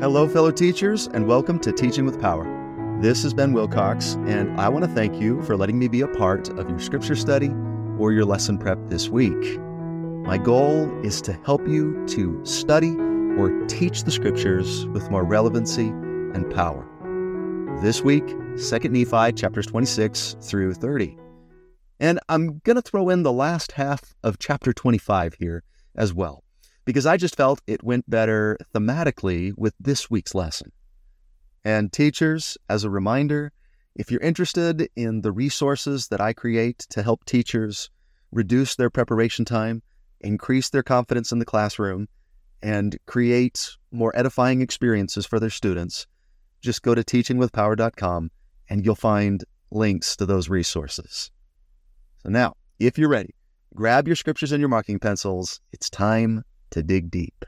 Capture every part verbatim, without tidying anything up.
Hello, fellow teachers, and welcome to Teaching with Power. This is Ben Wilcox, and I want to thank you for letting me be a part of your scripture study or your lesson prep this week. My goal is to help you to study or teach the scriptures with more relevancy and power. This week, Second Nephi chapters twenty-six through thirty. And I'm going to throw in the last half of chapter twenty-five here as well, because I just felt it went better thematically with this week's lesson. And teachers, as a reminder, if you're interested in the resources that I create to help teachers reduce their preparation time, increase their confidence in the classroom, and create more edifying experiences for their students, just go to teaching with power dot com and you'll find links to those resources. So now, if you're ready, grab your scriptures and your marking pencils. It's time to dig deep.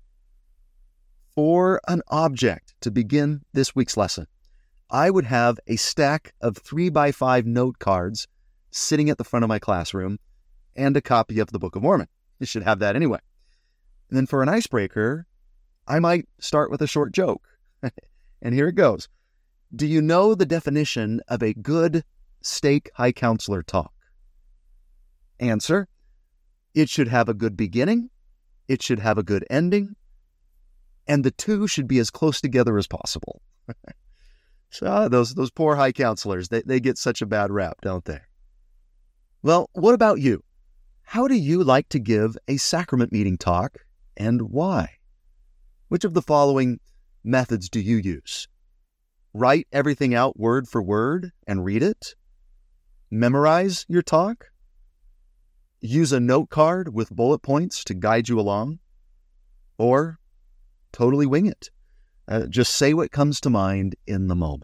For an object to begin this week's lesson, I would have a stack of three by five note cards sitting at the front of my classroom and a copy of the Book of Mormon. You should have that anyway. And then for an icebreaker, I might start with a short joke. And here it goes. Do you know the definition of a good stake high counselor talk? Answer: it should have a good beginning, it should have a good ending, and the two should be as close together as possible. So those those poor high counselors, they, they get such a bad rap, don't they? Well, what about you? How do you like to give a sacrament meeting talk, and why? Which of the following methods do you use? Write everything out word for word and read it? Memorize your talk? Use a note card with bullet points to guide you along? Or totally wing it? Uh, just say what comes to mind in the moment.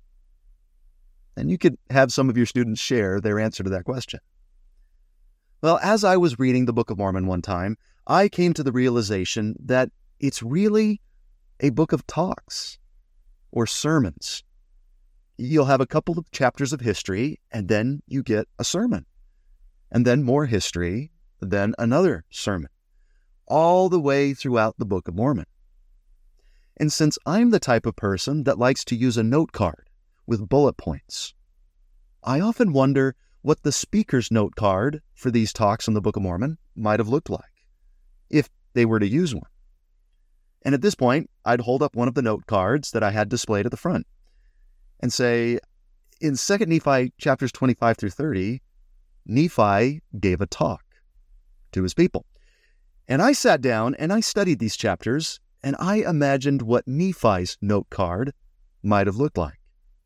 And you could have some of your students share their answer to that question. Well, as I was reading the Book of Mormon one time, I came to the realization that it's really a book of talks or sermons. You'll have a couple of chapters of history, and then you get a sermon. And then more history, then another sermon, all the way throughout the Book of Mormon. And since I'm the type of person that likes to use a note card with bullet points, I often wonder what the speaker's note card for these talks in the Book of Mormon might have looked like, if they were to use one. And at this point, I'd hold up one of the note cards that I had displayed at the front and say, in Second Nephi chapters twenty-five through thirty, Nephi gave a talk to his people. And I sat down and I studied these chapters, and I imagined what Nephi's note card might have looked like.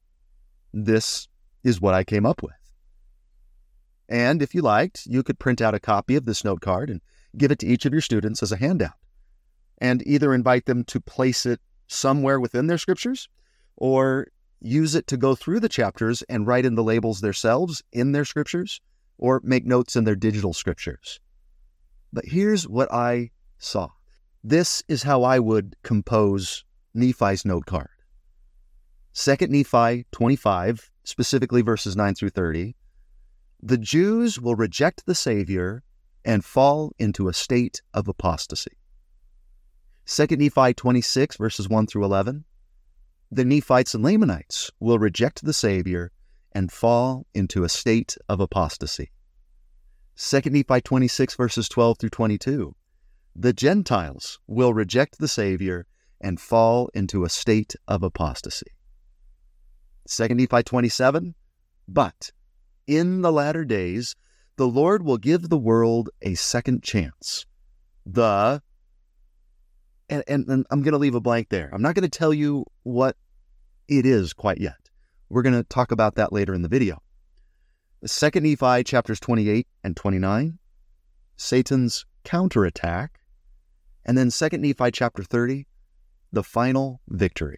This is what I came up with. And if you liked, you could print out a copy of this note card and give it to each of your students as a handout, and either invite them to place it somewhere within their scriptures, or use it to go through the chapters and write in the labels themselves in their scriptures, or make notes in their digital scriptures. But here's what I saw. This is how I would compose Nephi's note card. Second Nephi twenty-five, specifically verses nine through thirty, the Jews will reject the Savior and fall into a state of apostasy. Second Nephi twenty-six, verses one through eleven, the Nephites and Lamanites will reject the Savior and fall into a state of apostasy. Second Nephi twenty-six, verses twelve through twenty-two, the Gentiles will reject the Savior and fall into a state of apostasy. Second Nephi twenty-seven, but in the latter days, the Lord will give the world a second chance. The, and, and, and I'm going to leave a blank there. I'm not going to tell you what it is quite yet. We're going to talk about that later in the video. Second Nephi chapters twenty-eight and twenty-nine, Satan's counterattack, and then Second Nephi chapter thirty, the final victory.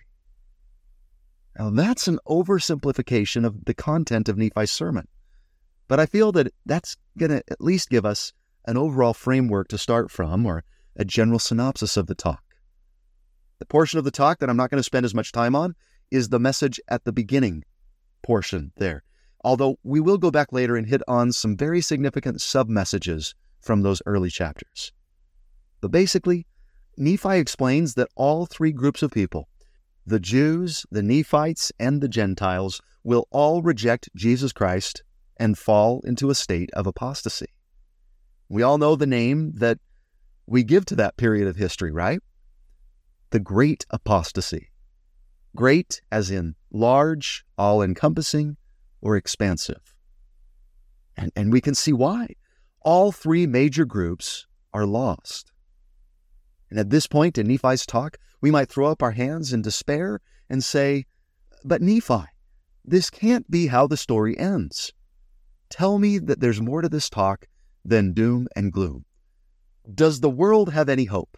Now that's an oversimplification of the content of Nephi's sermon, but I feel that that's going to at least give us an overall framework to start from, or a general synopsis of the talk. The portion of the talk that I'm not going to spend as much time on is the message at the beginning portion there, although we will go back later and hit on some very significant sub-messages from those early chapters. But basically, Nephi explains that all three groups of people, the Jews, the Nephites, and the Gentiles, will all reject Jesus Christ and fall into a state of apostasy. We all know the name that we give to that period of history, right? The Great Apostasy. Great as in large, all-encompassing, or expansive. And, and we can see why. All three major groups are lost. And at this point in Nephi's talk, we might throw up our hands in despair and say, "But Nephi, this can't be how the story ends. Tell me that there's more to this talk than doom and gloom. Does the world have any hope?"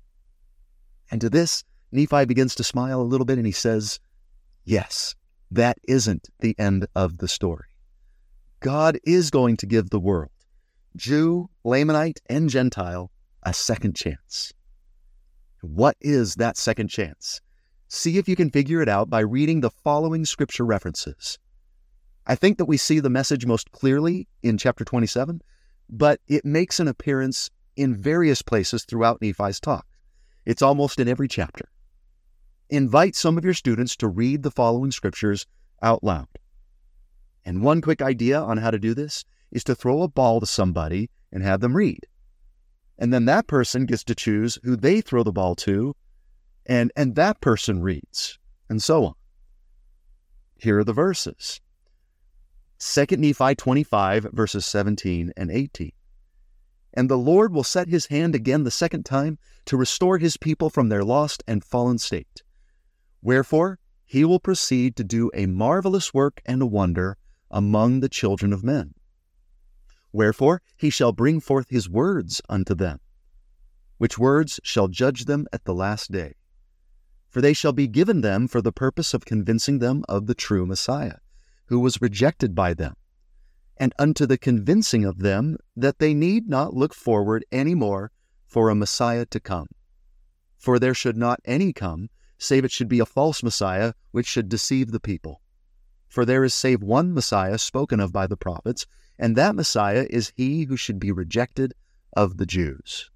And to this, Nephi begins to smile a little bit and he says, yes, that isn't the end of the story. God is going to give the world, Jew, Lamanite, and Gentile, a second chance. What is that second chance? See if you can figure it out by reading the following scripture references. I think that we see the message most clearly in chapter twenty-seven, but it makes an appearance in various places throughout Nephi's talk. It's almost in every chapter. Invite some of your students to read the following scriptures out loud. And one quick idea on how to do this is to throw a ball to somebody and have them read. And then that person gets to choose who they throw the ball to, and, and that person reads, and so on. Here are the verses. Second Nephi twenty-five, verses seventeen and eighteen. "And the Lord will set his hand again the second time to restore his people from their lost and fallen state. Wherefore he will proceed to do a marvelous work and a wonder among the children of men. Wherefore he shall bring forth his words unto them, which words shall judge them at the last day. For they shall be given them for the purpose of convincing them of the true Messiah, who was rejected by them, and unto the convincing of them that they need not look forward any more for a Messiah to come. For there should not any come, save it should be a false Messiah, which should deceive the people. For there is save one Messiah spoken of by the prophets, and that Messiah is he who should be rejected of the Jews."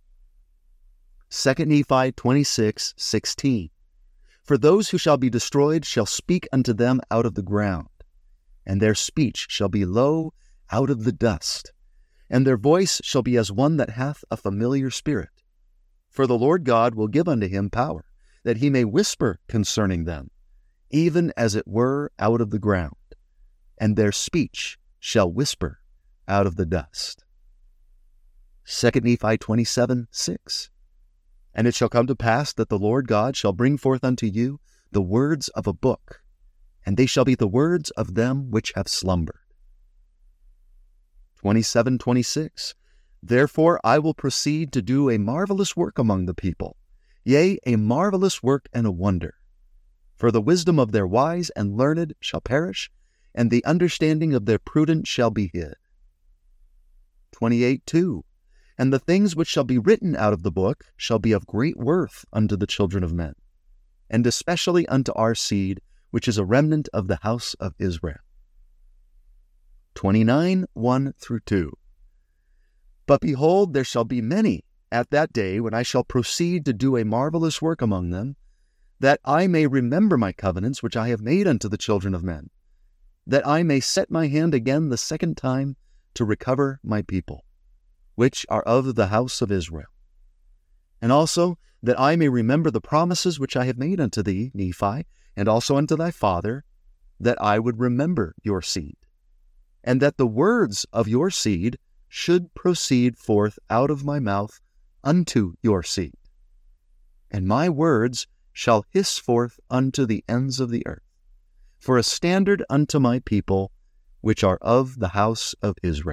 Second Nephi twenty-six, sixteen. "For those who shall be destroyed shall speak unto them out of the ground, and their speech shall be low out of the dust, and their voice shall be as one that hath a familiar spirit. For the Lord God will give unto him power, that he may whisper concerning them, even as it were out of the ground, and their speech shall whisper out of the dust." Second Nephi twenty-seven, six. "And it shall come to pass that the Lord God shall bring forth unto you the words of a book, and they shall be the words of them which have slumbered." twenty-seven, twenty-six. "Therefore I will proceed to do a marvelous work among the people, yea, a marvelous work and a wonder. For the wisdom of their wise and learned shall perish, and the understanding of their prudent shall be hid." twenty-eight, two. "And the things which shall be written out of the book shall be of great worth unto the children of men, and especially unto our seed, which is a remnant of the house of Israel." twenty-nine, one through two. "But behold, there shall be many at that day when I shall proceed to do a marvelous work among them, that I may remember my covenants which I have made unto the children of men, that I may set my hand again the second time to recover my people, which are of the house of Israel. And also that I may remember the promises which I have made unto thee, Nephi, and also unto thy father, that I would remember your seed, and that the words of your seed should proceed forth out of my mouth unto your seed. And my words shall hiss forth unto the ends of the earth, for a standard unto my people, which are of the house of Israel."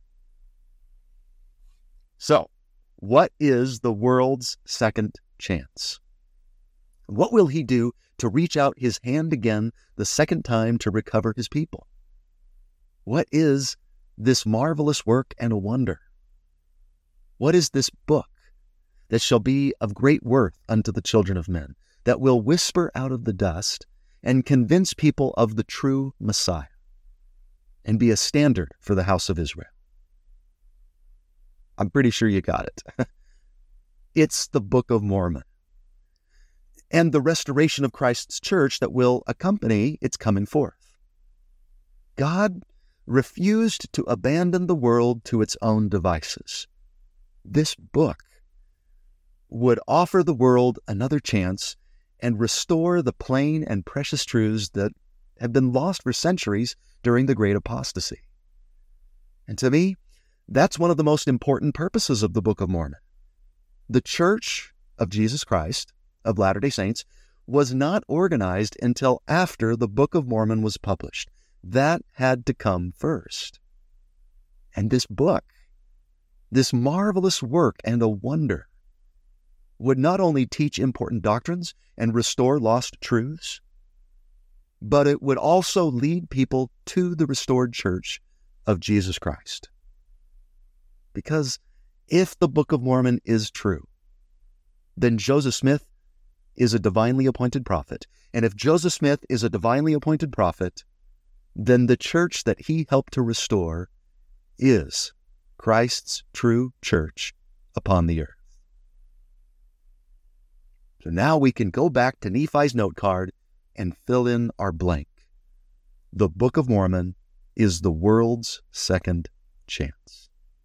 So, what is the world's second chance? What will he do to reach out his hand again the second time to recover his people? What is this marvelous work and a wonder? What is this book that shall be of great worth unto the children of men, that will whisper out of the dust and convince people of the true Messiah, and be a standard for the house of Israel? I'm pretty sure you got it. It's the Book of Mormon and the restoration of Christ's church that will accompany its coming forth. God refused to abandon the world to its own devices. This book would offer the world another chance and restore the plain and precious truths that have been lost for centuries during the Great Apostasy. And to me, that's one of the most important purposes of the Book of Mormon. The Church of Jesus Christ of Latter-day Saints was not organized until after the Book of Mormon was published. That had to come first. And this book, this marvelous work and a wonder, would not only teach important doctrines and restore lost truths, but it would also lead people to the restored church of Jesus Christ. Because if the Book of Mormon is true, then Joseph Smith is a divinely appointed prophet. And if Joseph Smith is a divinely appointed prophet, then the church that he helped to restore is Christ's true church upon the earth. So now we can go back to Nephi's note card and fill in our blank. The Book of Mormon is the world's second chance.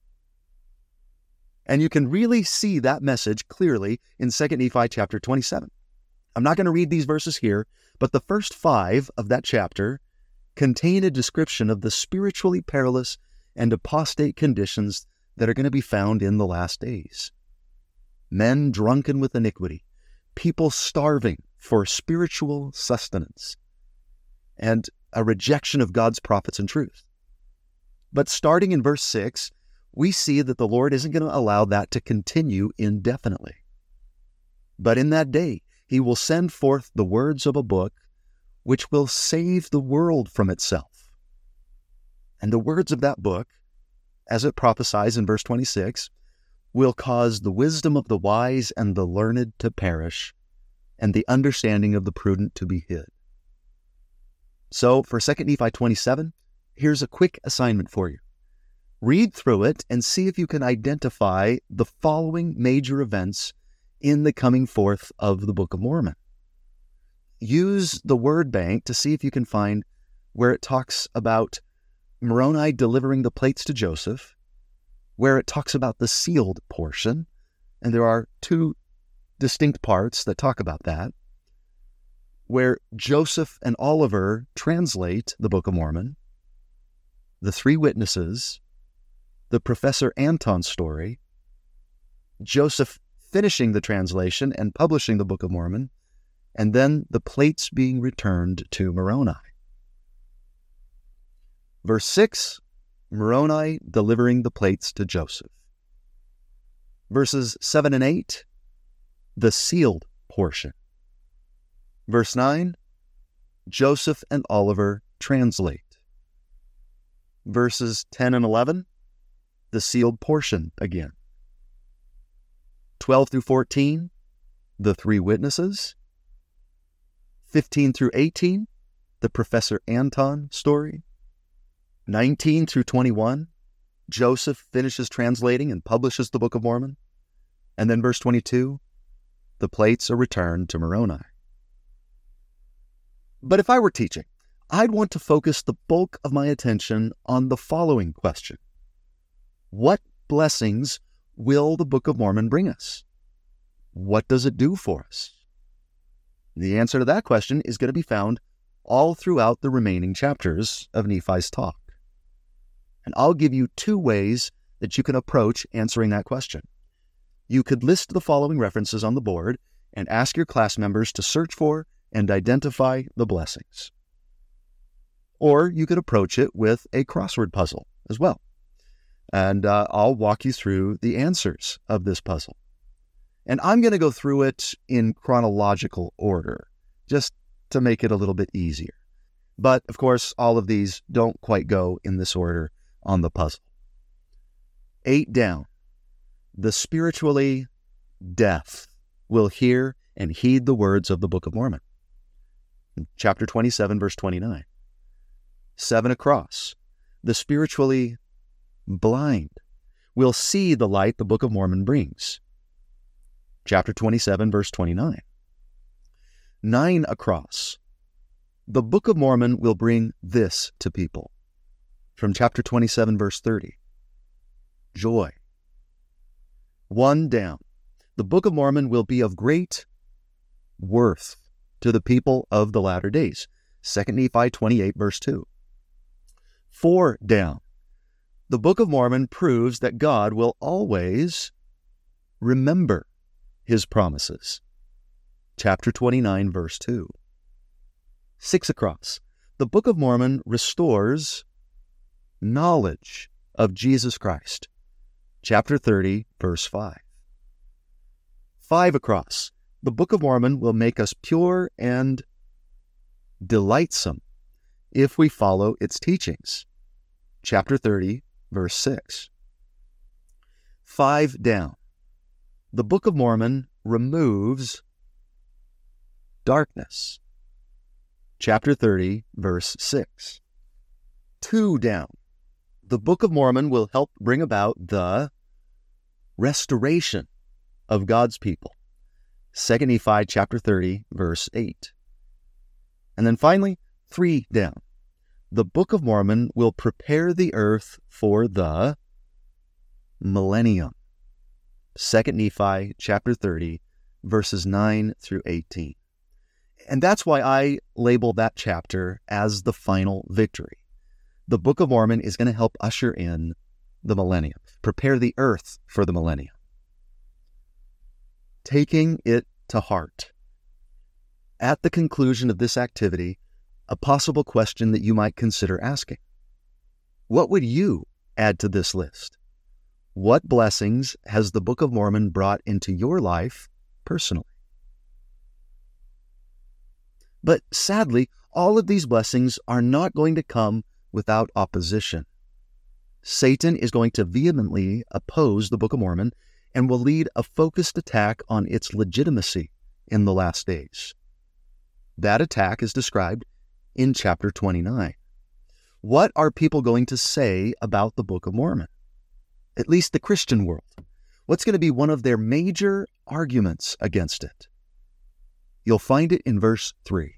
And you can really see that message clearly in Second Nephi chapter twenty-seven. I'm not going to read these verses here, but the first five of that chapter contain a description of the spiritually perilous and apostate conditions that are going to be found in the last days. Men drunken with iniquity, people starving for spiritual sustenance, and a rejection of God's prophets and truth. But starting in verse six, we see that the Lord isn't going to allow that to continue indefinitely. But in that day, he will send forth the words of a book which will save the world from itself. And the words of that book, as it prophesies in verse twenty-six, will cause the wisdom of the wise and the learned to perish, and the understanding of the prudent to be hid. So for Second Nephi twenty-seven, here's a quick assignment for you. Read through it and see if you can identify the following major events in the coming forth of the Book of Mormon. Use the word bank to see if you can find where it talks about Moroni delivering the plates to Joseph, where it talks about the sealed portion, and there are two distinct parts that talk about that, where Joseph and Oliver translate the Book of Mormon, the three witnesses, the Professor Anton story, Joseph finishing the translation and publishing the Book of Mormon, and then the plates being returned to Moroni. Verse six, Moroni delivering the plates to Joseph. Verses seven and eight, the sealed portion. Verse nine, Joseph and Oliver translate. Verses ten and eleven, the sealed portion again. twelve through fourteen, the three witnesses. fifteen through eighteen, the Professor Anton story. nineteen through twenty-one, Joseph finishes translating and publishes the Book of Mormon. And then verse twenty-two, the plates are returned to Moroni. But if I were teaching, I'd want to focus the bulk of my attention on the following question. What blessings will the Book of Mormon bring us? What does it do for us? The answer to that question is going to be found all throughout the remaining chapters of Nephi's talk. And I'll give you two ways that you can approach answering that question. You could list the following references on the board and ask your class members to search for and identify the blessings. Or you could approach it with a crossword puzzle as well. And uh, I'll walk you through the answers of this puzzle. And I'm going to go through it in chronological order, just to make it a little bit easier. But, of course, all of these don't quite go in this order on the puzzle. Eight down. The spiritually deaf will hear and heed the words of the Book of Mormon. Chapter twenty-seven, verse twenty-nine. Seven across. The spiritually blind will see the light the Book of Mormon brings. chapter twenty-seven, verse twenty-nine. Nine across. The Book of Mormon will bring this to people. From chapter twenty-seven, verse thirty. Joy. One down. The Book of Mormon will be of great worth to the people of the latter days. Second Nephi twenty-eight, verse two. Four down. The Book of Mormon proves that God will always remember his promises. Chapter twenty-nine, verse two. Six across. The Book of Mormon restores knowledge of Jesus Christ. Chapter thirty, verse five. Five across. The Book of Mormon will make us pure and delightsome if we follow its teachings. Chapter thirty, verse six. Five down. The Book of Mormon removes darkness. Chapter thirty, verse six. Two down. The Book of Mormon will help bring about the restoration of God's people. Second Nephi chapter thirty, verse eight. And then finally, three down. The Book of Mormon will prepare the earth for the millennium. Second Nephi chapter thirty, verses nine through eighteen. And that's why I label that chapter as the final victory. The Book of Mormon is going to help usher in the millennium, prepare the earth for the millennium. Taking it to heart. At the conclusion of this activity, a possible question that you might consider asking: what would you add to this list? What blessings has the Book of Mormon brought into your life personally? But sadly, all of these blessings are not going to come without opposition. Satan is going to vehemently oppose the Book of Mormon and will lead a focused attack on its legitimacy in the last days. That attack is described in chapter twenty-nine. What are people going to say about the Book of Mormon? At least the Christian world. What's going to be one of their major arguments against it? You'll find it in verse three.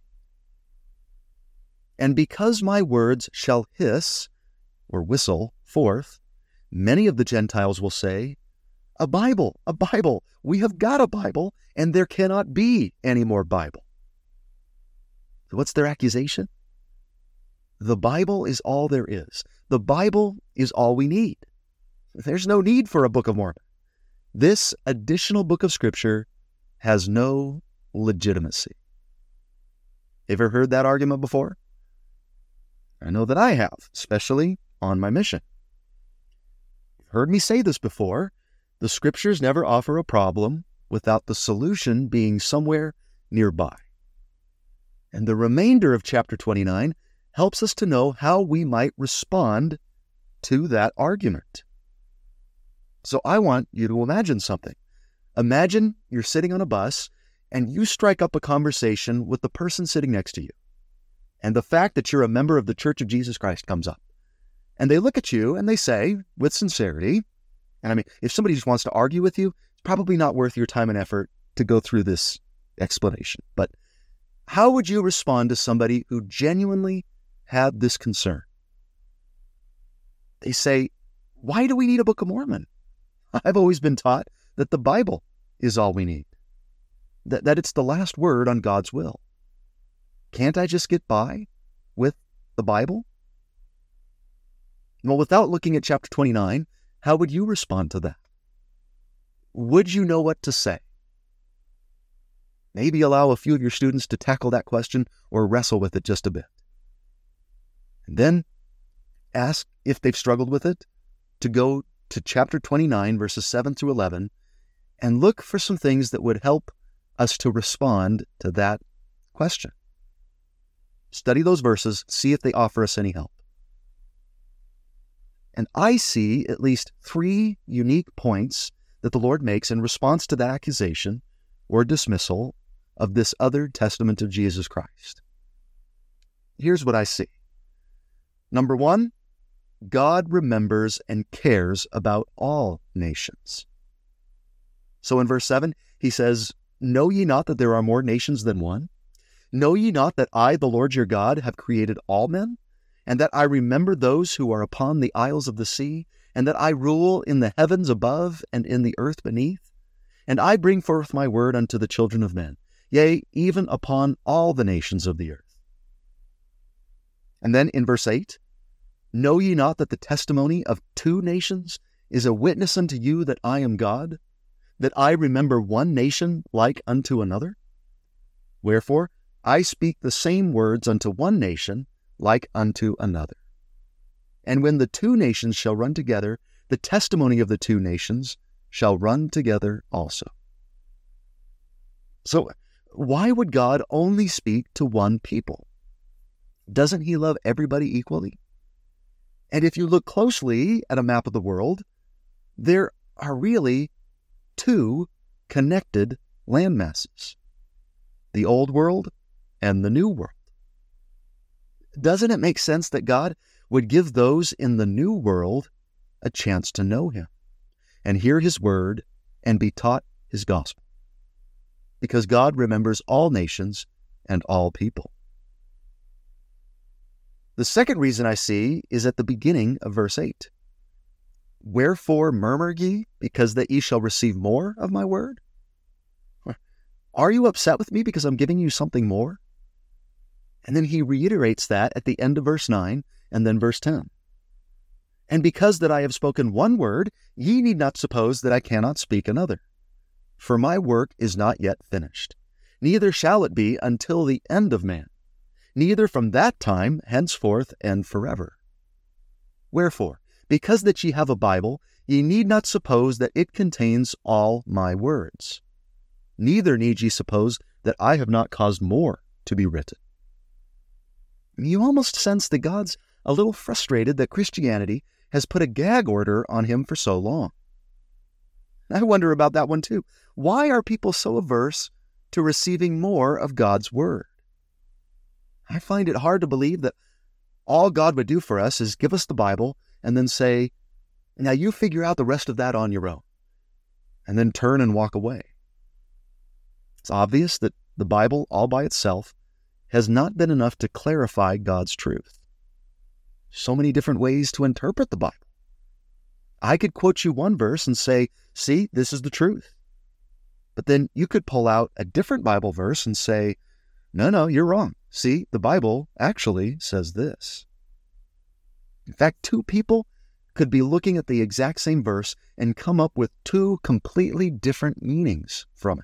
And because my words shall hiss, or whistle, forth, many of the Gentiles will say, a Bible, a Bible, we have got a Bible, and there cannot be any more Bible. So what's their accusation? The Bible is all there is. The Bible is all we need. There's no need for a Book of Mormon. This additional book of Scripture has no legitimacy. Ever heard that argument before? I know that I have, especially on my mission. You've heard me say this before. The Scriptures never offer a problem without the solution being somewhere nearby. And the remainder of chapter twenty-nine helps us to know how we might respond to that argument. So I want you to imagine something. Imagine you're sitting on a bus and you strike up a conversation with the person sitting next to you. And the fact that you're a member of the Church of Jesus Christ comes up. And they look at you and they say, with sincerity, and I mean, if somebody just wants to argue with you, it's probably not worth your time and effort to go through this explanation. But how would you respond to somebody who genuinely had this concern? They say, why do we need a Book of Mormon? I've always been taught that the Bible is all we need, that, that it's the last word on God's will. Can't I just get by with the Bible? Well, without looking at chapter twenty-nine, how would you respond to that? Would you know what to say? Maybe allow a few of your students to tackle that question or wrestle with it just a bit. And then ask, if they've struggled with it, to go to chapter twenty-nine, verses seven through eleven, and look for some things that would help us to respond to that question. Study those verses, see if they offer us any help. And I see at least three unique points that the Lord makes in response to the accusation or dismissal of this other testament of Jesus Christ. Here's what I see. Number one, God remembers and cares about all nations. So in verse seven, He says, "Know ye not that there are more nations than one? Know ye not that I, the Lord your God, have created all men, and that I remember those who are upon the isles of the sea, and that I rule in the heavens above and in the earth beneath? And I bring forth my word unto the children of men, yea, even upon all the nations of the earth." And then in verse eight, "Know ye not that the testimony of two nations is a witness unto you that I am God, that I remember one nation like unto another? Wherefore I speak the same words unto one nation like unto another. And when the two nations shall run together, the testimony of the two nations shall run together also." So why would God only speak to one people? Doesn't he love everybody equally? And if you look closely at a map of the world, there are really two connected landmasses, the old world and the new world. Doesn't it make sense that God would give those in the new world a chance to know him and hear his word and be taught his gospel? Because God remembers all nations and all people. The second reason I see is at the beginning of verse eight. "Wherefore murmur ye, because that ye shall receive more of my word?" Are you upset with me because I'm giving you something more? And then he reiterates that at the end of verse nine and then verse ten. "And because that I have spoken one word, ye need not suppose that I cannot speak another. For my work is not yet finished, neither shall it be until the end of man, neither from that time henceforth and forever. Wherefore, because that ye have a Bible, ye need not suppose that it contains all my words. Neither need ye suppose that I have not caused more to be written." You almost sense that God's a little frustrated that Christianity has put a gag order on him for so long. I wonder about that one too. Why are people so averse to receiving more of God's word? I find it hard to believe that all God would do for us is give us the Bible and then say, "Now you figure out the rest of that on your own," and then turn and walk away. It's obvious that the Bible all by itself has not been enough to clarify God's truth. So many different ways to interpret the Bible. I could quote you one verse and say, "See, this is the truth." But then you could pull out a different Bible verse and say, "No, no, you're wrong. See, the Bible actually says this." In fact, two people could be looking at the exact same verse and come up with two completely different meanings from it.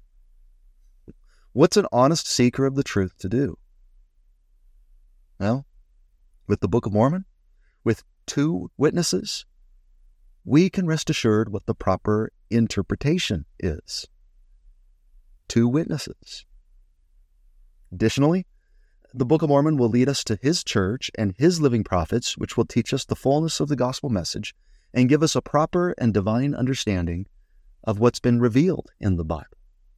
What's an honest seeker of the truth to do? Well, with the Book of Mormon, with two witnesses, we can rest assured what the proper interpretation is. Two witnesses. Additionally, the Book of Mormon will lead us to his church and his living prophets, which will teach us the fullness of the gospel message and give us a proper and divine understanding of what's been revealed in the Bible.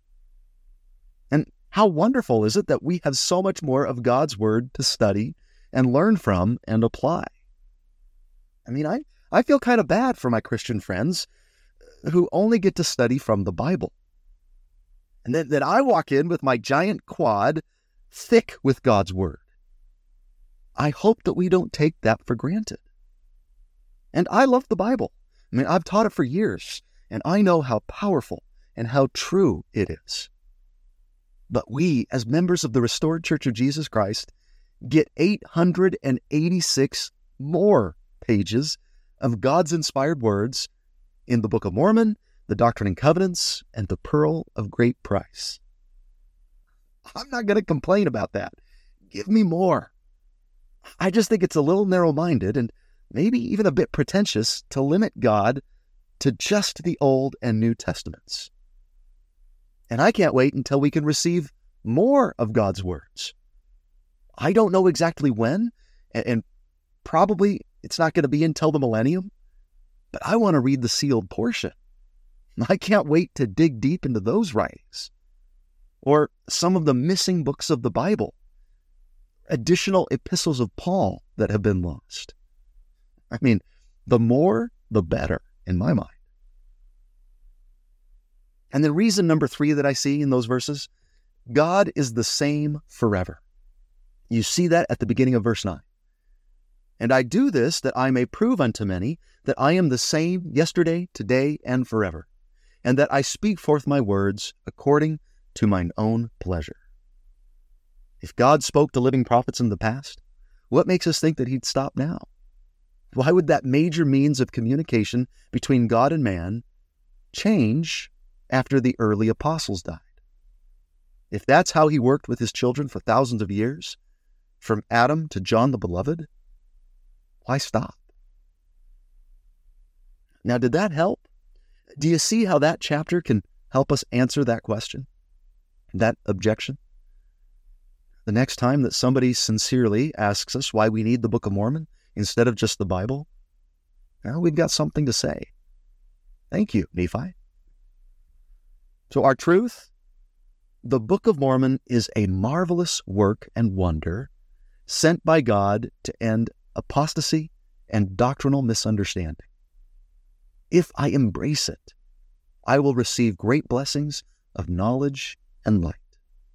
And how wonderful is it that we have so much more of God's word to study and learn from and apply. I mean, I, I feel kind of bad for my Christian friends who only get to study from the Bible. And then, then I walk in with my giant quad thick with God's word. I hope that we don't take that for granted. And I love the Bible. I mean, I've taught it for years, and I know how powerful and how true it is. But we, as members of the Restored Church of Jesus Christ, get eight hundred eighty-six more pages of God's inspired words in the Book of Mormon, the Doctrine and Covenants, and the Pearl of Great Price. I'm not going to complain about that. Give me more. I just think it's a little narrow-minded and maybe even a bit pretentious to limit God to just the Old and New Testaments. And I can't wait until we can receive more of God's words. I don't know exactly when, and, and probably it's not going to be until the millennium, but I want to read the sealed portion. I can't wait to dig deep into those writings, or some of the missing books of the Bible, additional epistles of Paul that have been lost. I mean, the more, the better, in my mind. And then reason number three that I see in those verses, God is the same forever. You see that at the beginning of verse nine. And I do this that I may prove unto many that I am the same yesterday, today, and forever, and that I speak forth my words according to mine own pleasure. If God spoke to living prophets in the past, what makes us think that he'd stop now? Why would that major means of communication between God and man change after the early apostles died? If that's how he worked with his children for thousands of years, from Adam to John the Beloved, why stop? Now, did that help? Do you see how that chapter can help us answer that question, that objection? The next time that somebody sincerely asks us why we need the Book of Mormon instead of just the Bible, now we've got something to say. Thank you, Nephi. So our truth, the Book of Mormon is a marvelous work and wonder sent by God to end apostasy and doctrinal misunderstanding. If I embrace it, I will receive great blessings of knowledge and light.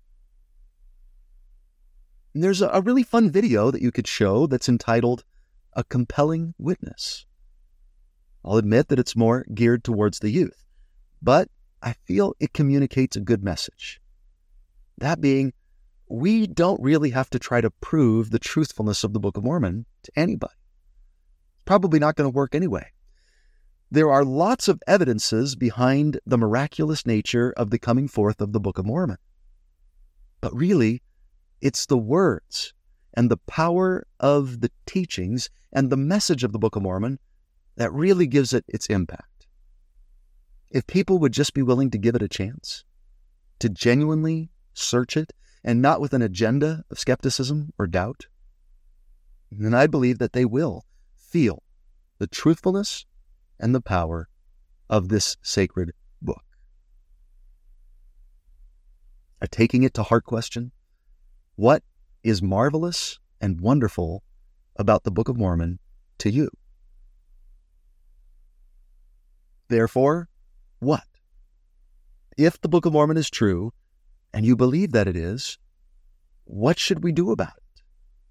And there's a, a really fun video that you could show that's entitled A Compelling Witness. I'll admit that it's more geared towards the youth, but I feel it communicates a good message. That being, we don't really have to try to prove the truthfulness of the Book of Mormon to anybody. It's probably not going to work anyway. There are lots of evidences behind the miraculous nature of the coming forth of the Book of Mormon. But really, it's the words and the power of the teachings and the message of the Book of Mormon that really gives it its impact. If people would just be willing to give it a chance, to genuinely search it, and not with an agenda of skepticism or doubt, then I believe that they will feel the truthfulness and the power of this sacred book. A taking it to heart question: what is marvelous and wonderful about the Book of Mormon to you? Therefore, what? If the Book of Mormon is true, and you believe that it is, what should we do about it?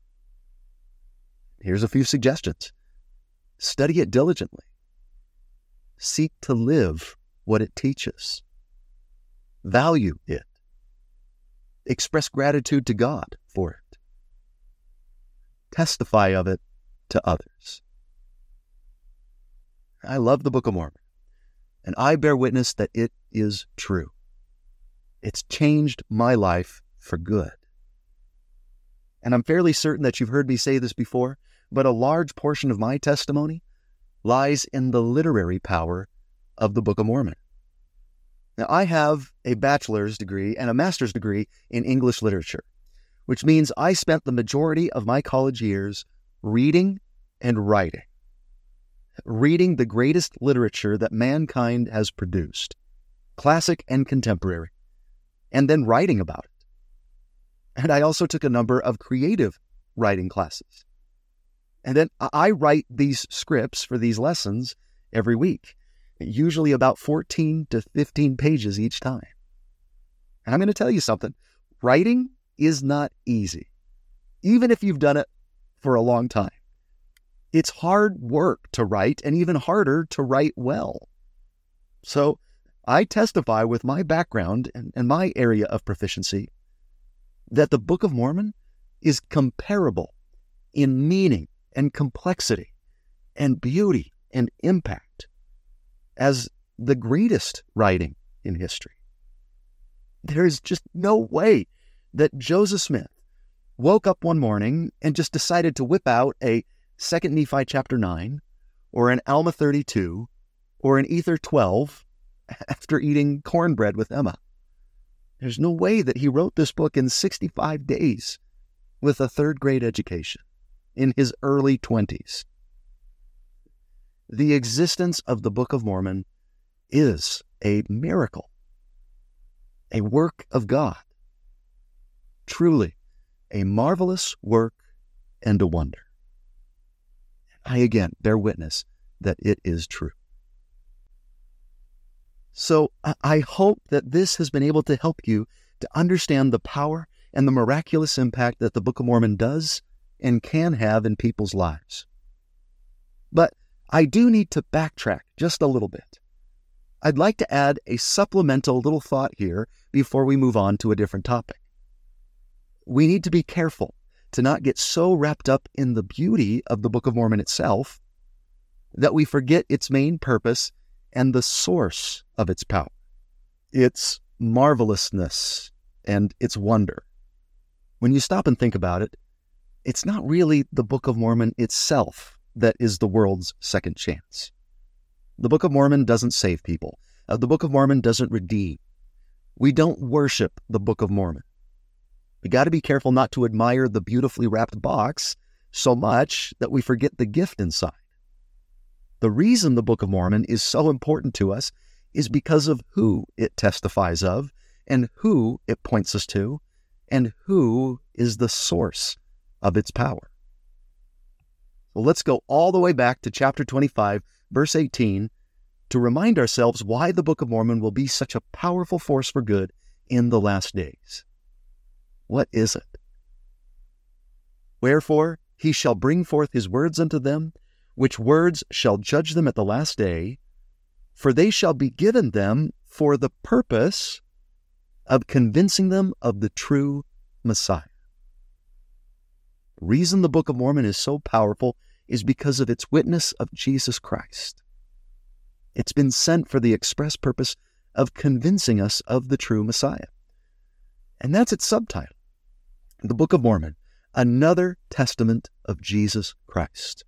Here's a few suggestions. Study it diligently. Seek to live what it teaches. Value it. Express gratitude to God for it. Testify of it to others. I love the Book of Mormon, and I bear witness that it is true. It's changed my life for good. And I'm fairly certain that you've heard me say this before, but a large portion of my testimony lies in the literary power of the Book of Mormon. Now, I have a bachelor's degree and a master's degree in English literature, which means I spent the majority of my college years reading and writing. Reading the greatest literature that mankind has produced, classic and contemporary, and then writing about it. And I also took a number of creative writing classes. And then I write these scripts for these lessons every week, usually about fourteen to fifteen pages each time. And I'm going to tell you something. Writing is not easy, even if you've done it for a long time. It's hard work to write, and even harder to write well. So I testify with my background and, and my area of proficiency that the Book of Mormon is comparable in meaning and complexity and beauty and impact as the greatest writing in history. There is just no way that Joseph Smith woke up one morning and just decided to whip out a Second Nephi chapter nine, or an Alma thirty-two, or an Ether twelve after eating cornbread with Emma. There's no way that he wrote this book in sixty-five days with a third grade education in his early twenties. The existence of the Book of Mormon is a miracle, a work of God, truly a marvelous work and a wonder. I again bear witness that it is true. So I hope that this has been able to help you to understand the power and the miraculous impact that the Book of Mormon does and can have in people's lives. But I do need to backtrack just a little bit. I'd like to add a supplemental little thought here before we move on to a different topic. We need to be careful to not get so wrapped up in the beauty of the Book of Mormon itself that we forget its main purpose and the source of its power, its marvelousness and its wonder. When you stop and think about it, it's not really the Book of Mormon itself that is the world's second chance. The Book of Mormon doesn't save people. Uh, the Book of Mormon doesn't redeem. We don't worship the Book of Mormon. We got to be careful not to admire the beautifully wrapped box so much that we forget the gift inside. The reason the Book of Mormon is so important to us is because of who it testifies of and who it points us to and who is the source of its power. So let's go all the way back to chapter twenty-five, verse eighteen, to remind ourselves why the Book of Mormon will be such a powerful force for good in the last days. What is it? Wherefore he shall bring forth his words unto them, which words shall judge them at the last day, for they shall be given them for the purpose of convincing them of the true Messiah. The reason the Book of Mormon is so powerful is because of its witness of Jesus Christ. It's been sent for the express purpose of convincing us of the true Messiah. And that's its subtitle. The Book of Mormon, another testament of Jesus Christ.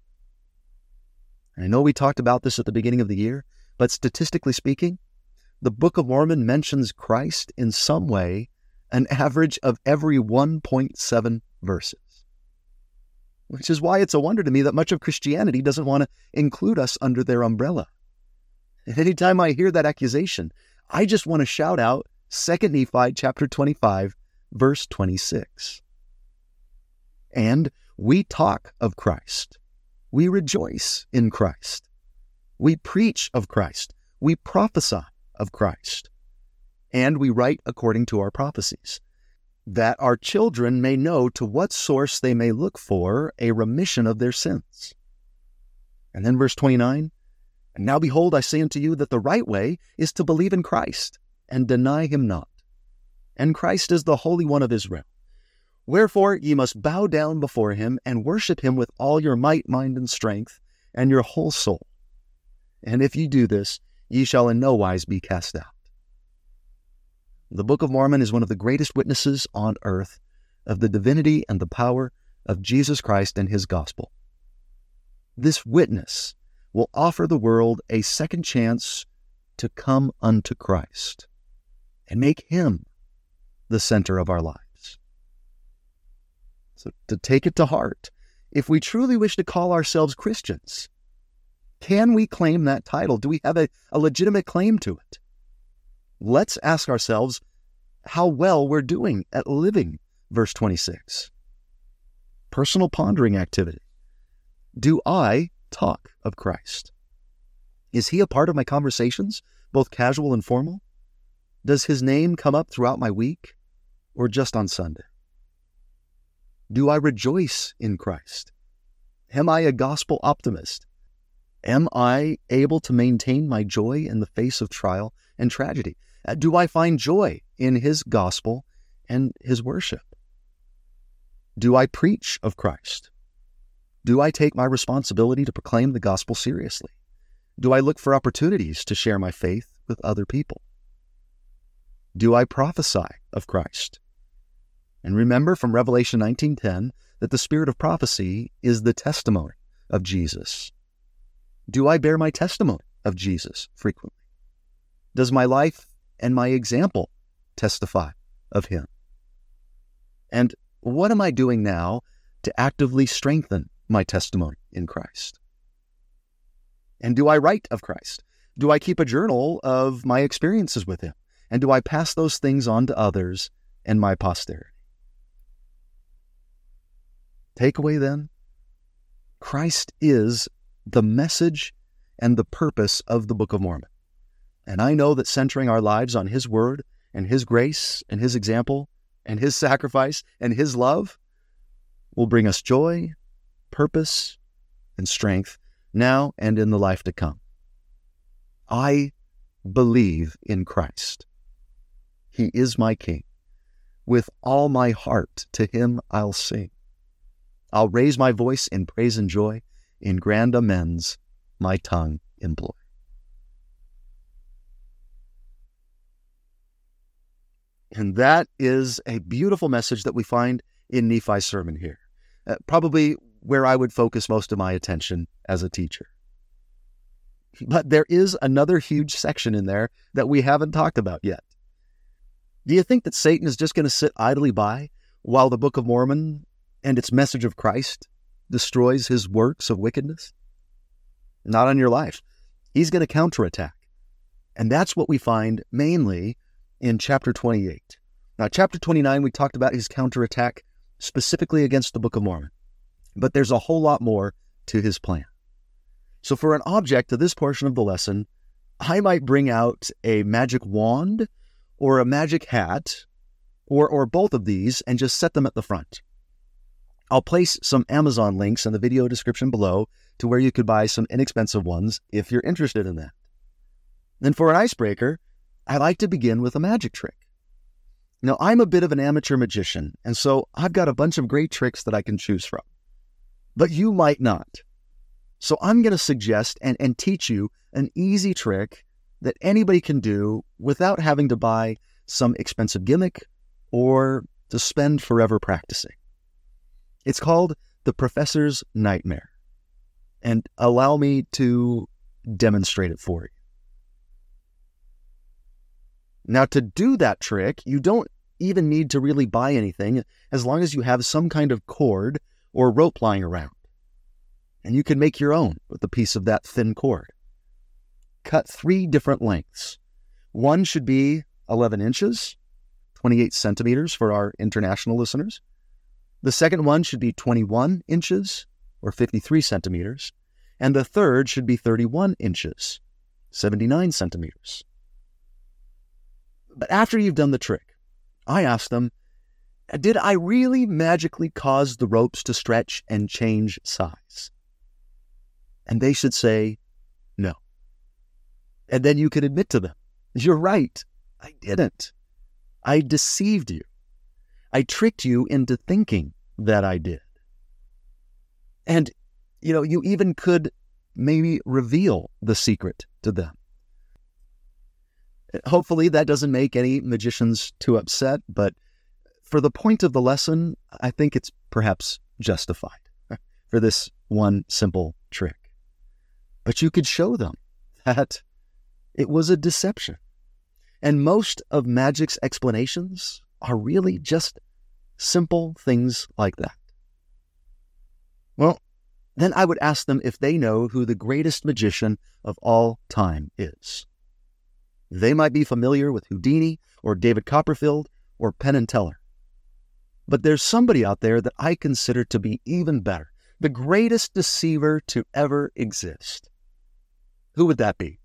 I know we talked about this at the beginning of the year, but statistically speaking, the Book of Mormon mentions Christ in some way an average of every one point seven verses. Which is why it's a wonder to me that much of Christianity doesn't want to include us under their umbrella. And anytime I hear that accusation, I just want to shout out Second Nephi chapter twenty-five, verse twenty-six. And we talk of Christ. We rejoice in Christ. We preach of Christ. We prophesy of Christ. And we write according to our prophecies, that our children may know to what source they may look for a remission of their sins. And then verse twenty-nine, and now behold, I say unto you that the right way is to believe in Christ, and deny him not. And Christ is the Holy One of Israel. Wherefore ye must bow down before him, and worship him with all your might, mind, and strength, and your whole soul. And if ye do this, ye shall in no wise be cast out. The Book of Mormon is one of the greatest witnesses on earth of the divinity and the power of Jesus Christ and his gospel. This witness will offer the world a second chance to come unto Christ and make him the center of our lives. So to take it to heart, if we truly wish to call ourselves Christians, can we claim that title? Do we have a, a legitimate claim to it? Let's ask ourselves how well we're doing at living verse twenty-six. Personal pondering activity. Do I talk of Christ? Is he a part of my conversations, both casual and formal? Does his name come up throughout my week or just on Sunday? Do I rejoice in Christ? Am I a gospel optimist? Am I able to maintain my joy in the face of trial and tragedy? Do I find joy in his gospel and his worship? Do I preach of Christ? Do I take my responsibility to proclaim the gospel seriously? Do I look for opportunities to share my faith with other people? Do I prophesy of Christ? And remember from Revelation nineteen ten that the spirit of prophecy is the testimony of Jesus. Do I bear my testimony of Jesus frequently? Does my life and my example testify of him? And what am I doing now to actively strengthen my testimony in Christ? And do I write of Christ? Do I keep a journal of my experiences with him? And do I pass those things on to others and my posterity? Takeaway then, Christ is the message and the purpose of the Book of Mormon. And I know that centering our lives on his word and his grace and his example and his sacrifice and his love will bring us joy, purpose, and strength now and in the life to come. I believe in Christ. He is my King. With all my heart to him I'll sing. I'll raise my voice in praise and joy, in grand amends my tongue employ. And that is a beautiful message that we find in Nephi's sermon here. Uh, probably where I would focus most of my attention as a teacher. But there is another huge section in there that we haven't talked about yet. Do you think that Satan is just going to sit idly by while the Book of Mormon and its message of Christ destroys his works of wickedness? Not on your life. He's going to counterattack. And that's what we find mainly in chapter twenty-eight. Now, chapter twenty-nine, we talked about his counterattack specifically against the Book of Mormon. But there's a whole lot more to his plan. So for an object to this portion of the lesson, I might bring out a magic wand or a magic hat or, or both of these and just set them at the front. I'll place some Amazon links in the video description below to where you could buy some inexpensive ones if you're interested in that. Then for an icebreaker, I like to begin with a magic trick. Now, I'm a bit of an amateur magician, and so I've got a bunch of great tricks that I can choose from. But you might not. So I'm going to suggest and, and teach you an easy trick that anybody can do without having to buy some expensive gimmick or to spend forever practicing. It's called the Professor's Nightmare. And allow me to demonstrate it for you. Now, to do that trick, you don't even need to really buy anything as long as you have some kind of cord or rope lying around. And you can make your own with a piece of that thin cord. Cut three different lengths. One should be eleven inches, twenty-eight centimeters for our international listeners. The second one should be twenty-one inches, or fifty-three centimeters. And the third should be thirty-one inches, seventy-nine centimeters. But after you've done the trick, I ask them, did I really magically cause the ropes to stretch and change size? And they should say, no. And then you can admit to them, you're right, I didn't. I deceived you. I tricked you into thinking that I did. And, you know, you even could maybe reveal the secret to them. Hopefully that doesn't make any magicians too upset, but for the point of the lesson, I think it's perhaps justified for this one simple trick. But you could show them that it was a deception. And most of magic's explanations are really just simple things like that. Well, then I would ask them if they know who the greatest magician of all time is. They might be familiar with Houdini or David Copperfield or Penn and Teller. But there's somebody out there that I consider to be even better, the greatest deceiver to ever exist. Who would that be?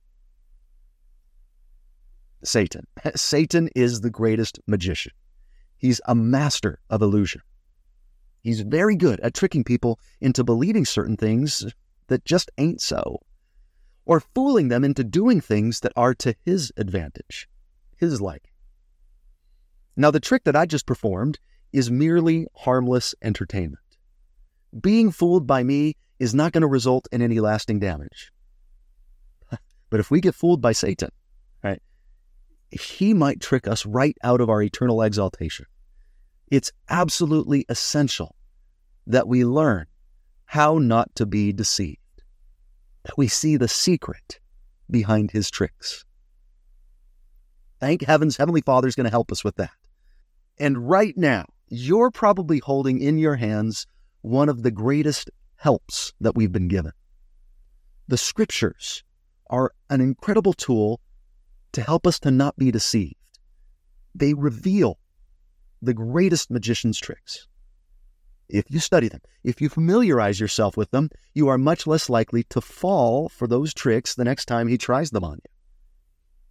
Satan. Satan is the greatest magician. He's a master of illusion. He's very good at tricking people into believing certain things that just ain't so, or fooling them into doing things that are to his advantage, his liking. Now, the trick that I just performed is merely harmless entertainment. Being fooled by me is not going to result in any lasting damage. But if we get fooled by Satan, right, he might trick us right out of our eternal exaltation. It's absolutely essential that we learn how not to be deceived, that we see the secret behind his tricks. Thank heavens, Heavenly Father is going to help us with that. And right now, you're probably holding in your hands one of the greatest helps that we've been given. The Scriptures are an incredible tool to help us to not be deceived. They reveal the greatest magician's tricks. If you study them, if you familiarize yourself with them, you are much less likely to fall for those tricks the next time he tries them on you.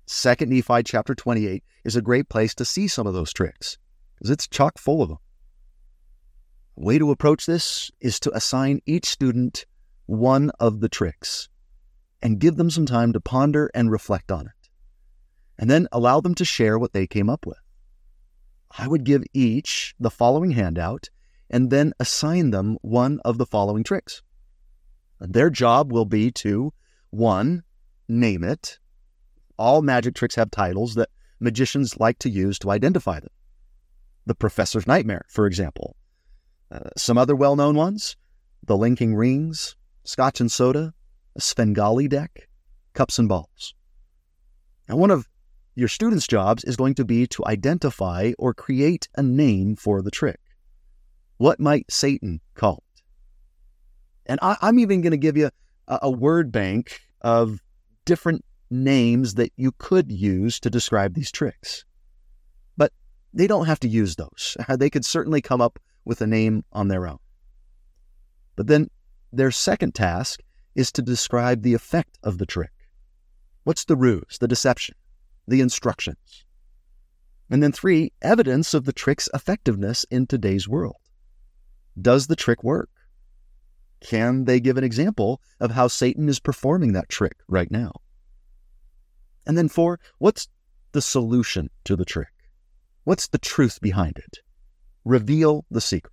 Second Nephi chapter twenty-eight is a great place to see some of those tricks, because it's chock full of them. A way to approach this is to assign each student one of the tricks and give them some time to ponder and reflect on it, and then allow them to share what they came up with. I would give each the following handout and then assign them one of the following tricks. Their job will be to, one, name it. All magic tricks have titles that magicians like to use to identify them. The Professor's Nightmare, for example. Uh, some other well-known ones, the Linking Rings, Scotch and Soda, a Svengali deck, Cups and Balls. Now, one of your students' jobs is going to be to identify or create a name for the trick. What might Satan call it? And I, I'm even going to give you a, a word bank of different names that you could use to describe these tricks. But they don't have to use those. They could certainly come up with a name on their own. But then their second task is to describe the effect of the trick. What's the ruse, the deception, the instructions? And then three, evidence of the trick's effectiveness in today's world. Does the trick work? Can they give an example of how Satan is performing that trick right now? And then four, what's the solution to the trick? What's the truth behind it? Reveal the secret.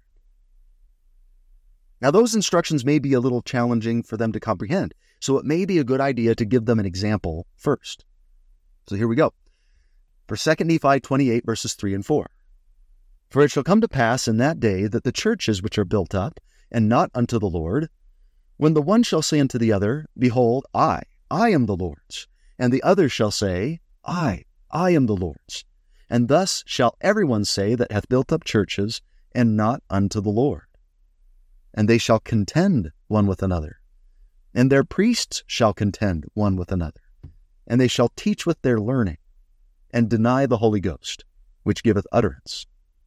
Now, those instructions may be a little challenging for them to comprehend, so it may be a good idea to give them an example first. So here we go. For Second Nephi twenty-eight, verses three and four. For it shall come to pass in that day that the churches which are built up, and not unto the Lord, when the one shall say unto the other, Behold, I, I am the Lord's, and the other shall say, I, I am the Lord's. And thus shall everyone say that hath built up churches, and not unto the Lord. And they shall contend one with another, and their priests shall contend one with another, and they shall teach with their learning, and deny the Holy Ghost, which giveth utterance.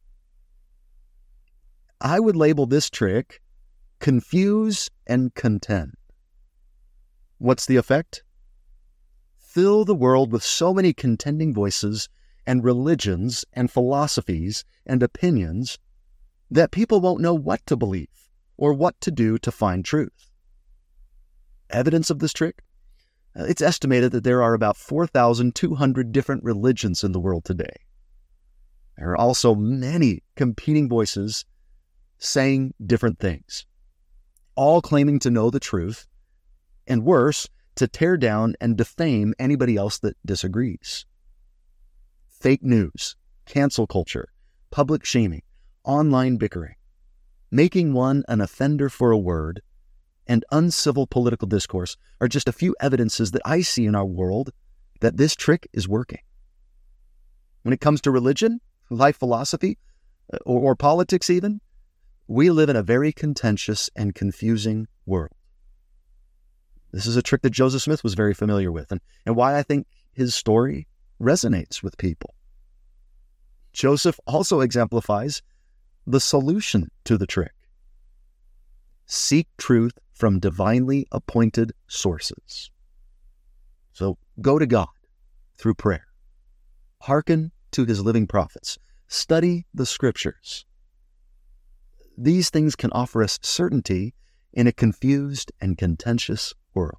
I would label this trick, confuse and contend. What's the effect? Fill the world with so many contending voices and religions and philosophies and opinions that people won't know what to believe or what to do to find truth. Evidence of this trick? It's estimated that there are about four thousand two hundred different religions in the world today. There are also many competing voices saying different things, all claiming to know the truth, and worse, to tear down and defame anybody else that disagrees. Fake news, cancel culture, public shaming, online bickering, making one an offender for a word, and uncivil political discourse are just a few evidences that I see in our world that this trick is working. When it comes to religion, life philosophy, or, or politics even, we live in a very contentious and confusing world. This is a trick that Joseph Smith was very familiar with, and, and why I think his story resonates with people. Joseph also exemplifies the solution to the trick. Seek truth from divinely appointed sources. So go to God through prayer. Hearken to his living prophets. Study the scriptures. These things can offer us certainty in a confused and contentious world.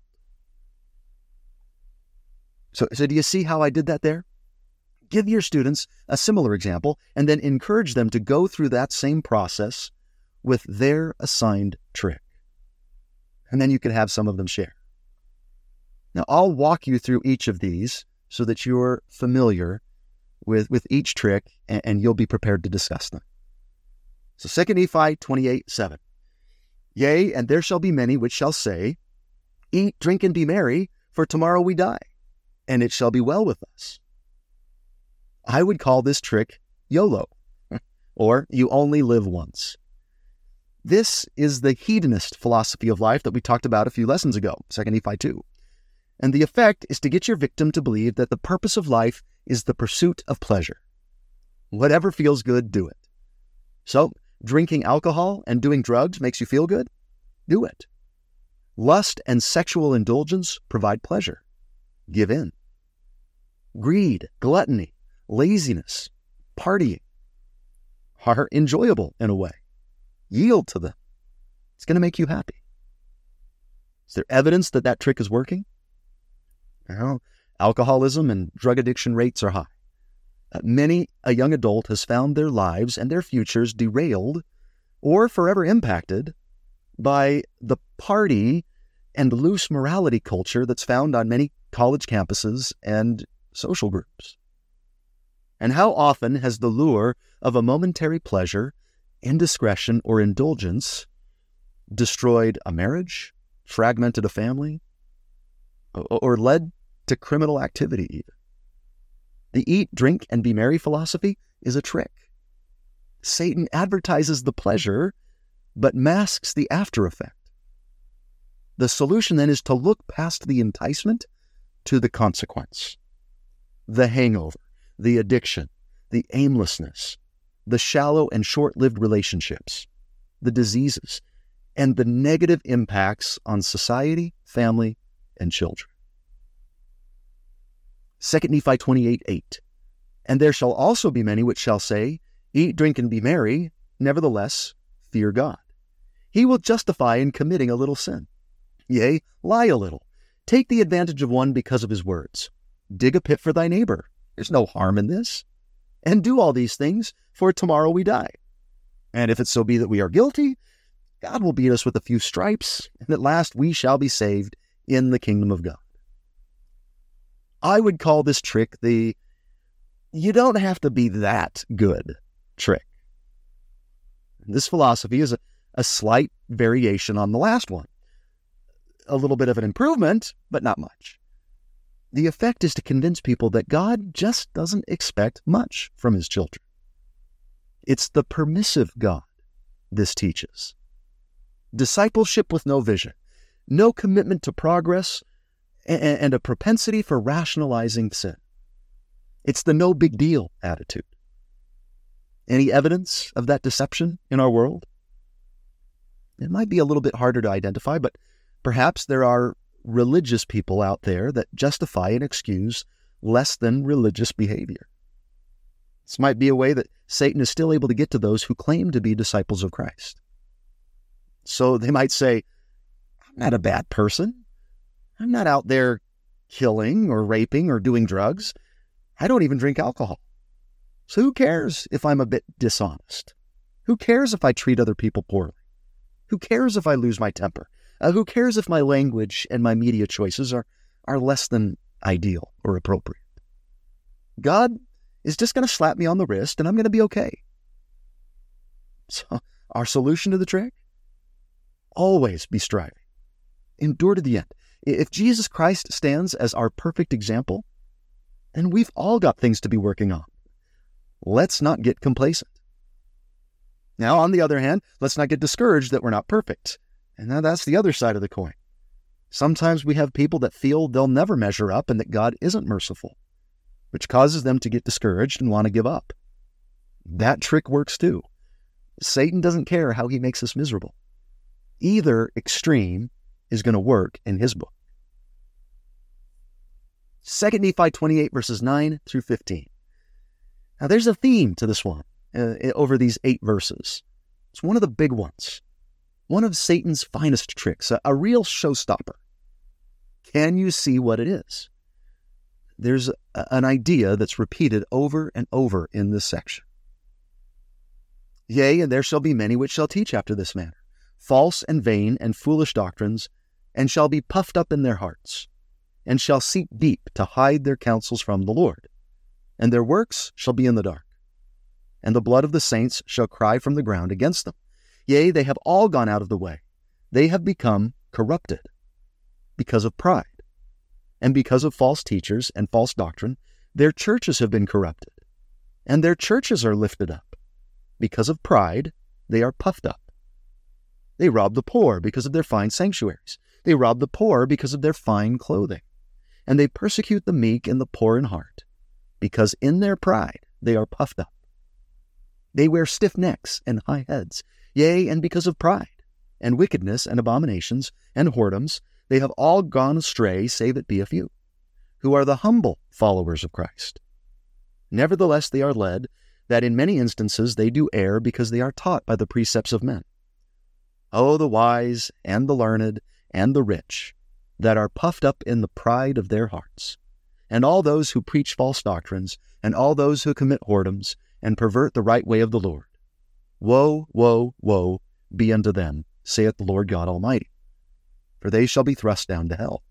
So, so do you see how I did that there? Give your students a similar example and then encourage them to go through that same process with their assigned trick. And then you can have some of them share. Now, I'll walk you through each of these so that you're familiar with, with each trick and, and you'll be prepared to discuss them. So Second Nephi twenty-eight, seven. Yea, and there shall be many which shall say, Eat, drink, and be merry, for tomorrow we die, and it shall be well with us. I would call this trick YOLO, or you only live once. This is the hedonist philosophy of life that we talked about a few lessons ago, Second Nephi two. And the effect is to get your victim to believe that the purpose of life is the pursuit of pleasure. Whatever feels good, do it. So, drinking alcohol and doing drugs makes you feel good? Do it. Lust and sexual indulgence provide pleasure. Give in. greed, gluttony, laziness, partying are enjoyable in a way. Yield to them. It's going to make you happy. Is there evidence that that trick is working? Well, alcoholism and drug addiction rates are high. Uh, many a young adult has found their lives and their futures derailed or forever impacted by the party and loose morality culture that's found on many college campuses and social groups. And how often has the lure of a momentary pleasure, indiscretion, or indulgence destroyed a marriage, fragmented a family, or led to criminal activity even? The eat, drink, and be merry philosophy is a trick. Satan advertises the pleasure, but masks the after effect. The solution then is to look past the enticement to the consequence. The hangover, the addiction, the aimlessness, the shallow and short-lived relationships, the diseases, and the negative impacts on society, family, and children. Second Nephi twenty-eight eight. And there shall also be many which shall say, Eat, drink, and be merry, nevertheless fear God. He will justify in committing a little sin. Yea, lie a little. Take the advantage of one because of his words. Dig a pit for thy neighbor. There's no harm in this. And do all these things, for tomorrow we die. And if it so be that we are guilty, God will beat us with a few stripes, and at last we shall be saved in the kingdom of God. I would call this trick the you don't have to be that good trick. This philosophy is a, a slight variation on the last one. A little bit of an improvement, but not much. The effect is to convince people that God just doesn't expect much from his children. It's the permissive God this teaches. Discipleship with no vision, no commitment to progress, and a propensity for rationalizing sin. It's the no big deal attitude. Any evidence of that deception in our world? It might be a little bit harder to identify, but perhaps there are religious people out there that justify and excuse less than religious behavior. This might be a way that Satan is still able to get to those who claim to be disciples of Christ. So they might say, I'm not a bad person. I'm not out there killing or raping or doing drugs. I don't even drink alcohol. So who cares if I'm a bit dishonest? Who cares if I treat other people poorly? Who cares if I lose my temper? Uh, who cares if my language and my media choices are, are less than ideal or appropriate? God is just going to slap me on the wrist and I'm going to be okay. So our solution to the trick? Always be striving. Endure to the end. If Jesus Christ stands as our perfect example, then we've all got things to be working on. Let's not get complacent. Now, on the other hand, let's not get discouraged that we're not perfect. And now that's the other side of the coin. Sometimes we have people that feel they'll never measure up and that God isn't merciful, which causes them to get discouraged and want to give up. That trick works too. Satan doesn't care how he makes us miserable. Either extreme is going to work in his book. Second Nephi twenty-eight, verses nine through fifteen. Now there's a theme to this one uh, over these eight verses. It's one of the big ones. One of Satan's finest tricks, a, a real showstopper. Can you see what it is? There's a, an idea that's repeated over and over in this section. Yea, and there shall be many which shall teach after this manner, false and vain and foolish doctrines, and shall be puffed up in their hearts, and shall seek deep to hide their counsels from the Lord. And their works shall be in the dark, and the blood of the saints shall cry from the ground against them. Yea, they have all gone out of the way. They have become corrupted because of pride. And because of false teachers and false doctrine, their churches have been corrupted. And their churches are lifted up. Because of pride, they are puffed up. They rob the poor because of their fine sanctuaries. They rob the poor because of their fine clothing. And they persecute the meek and the poor in heart, because in their pride they are puffed up. They wear stiff necks and high heads. Yea, and because of pride, and wickedness, and abominations, and whoredoms, they have all gone astray, save it be a few, who are the humble followers of Christ. Nevertheless, they are led that in many instances they do err because they are taught by the precepts of men. Oh, the wise and the learned and the rich that are puffed up in the pride of their hearts, and all those who preach false doctrines, and all those who commit whoredoms and pervert the right way of the Lord. Woe, woe, woe be unto them, saith the Lord God Almighty, for they shall be thrust down to hell.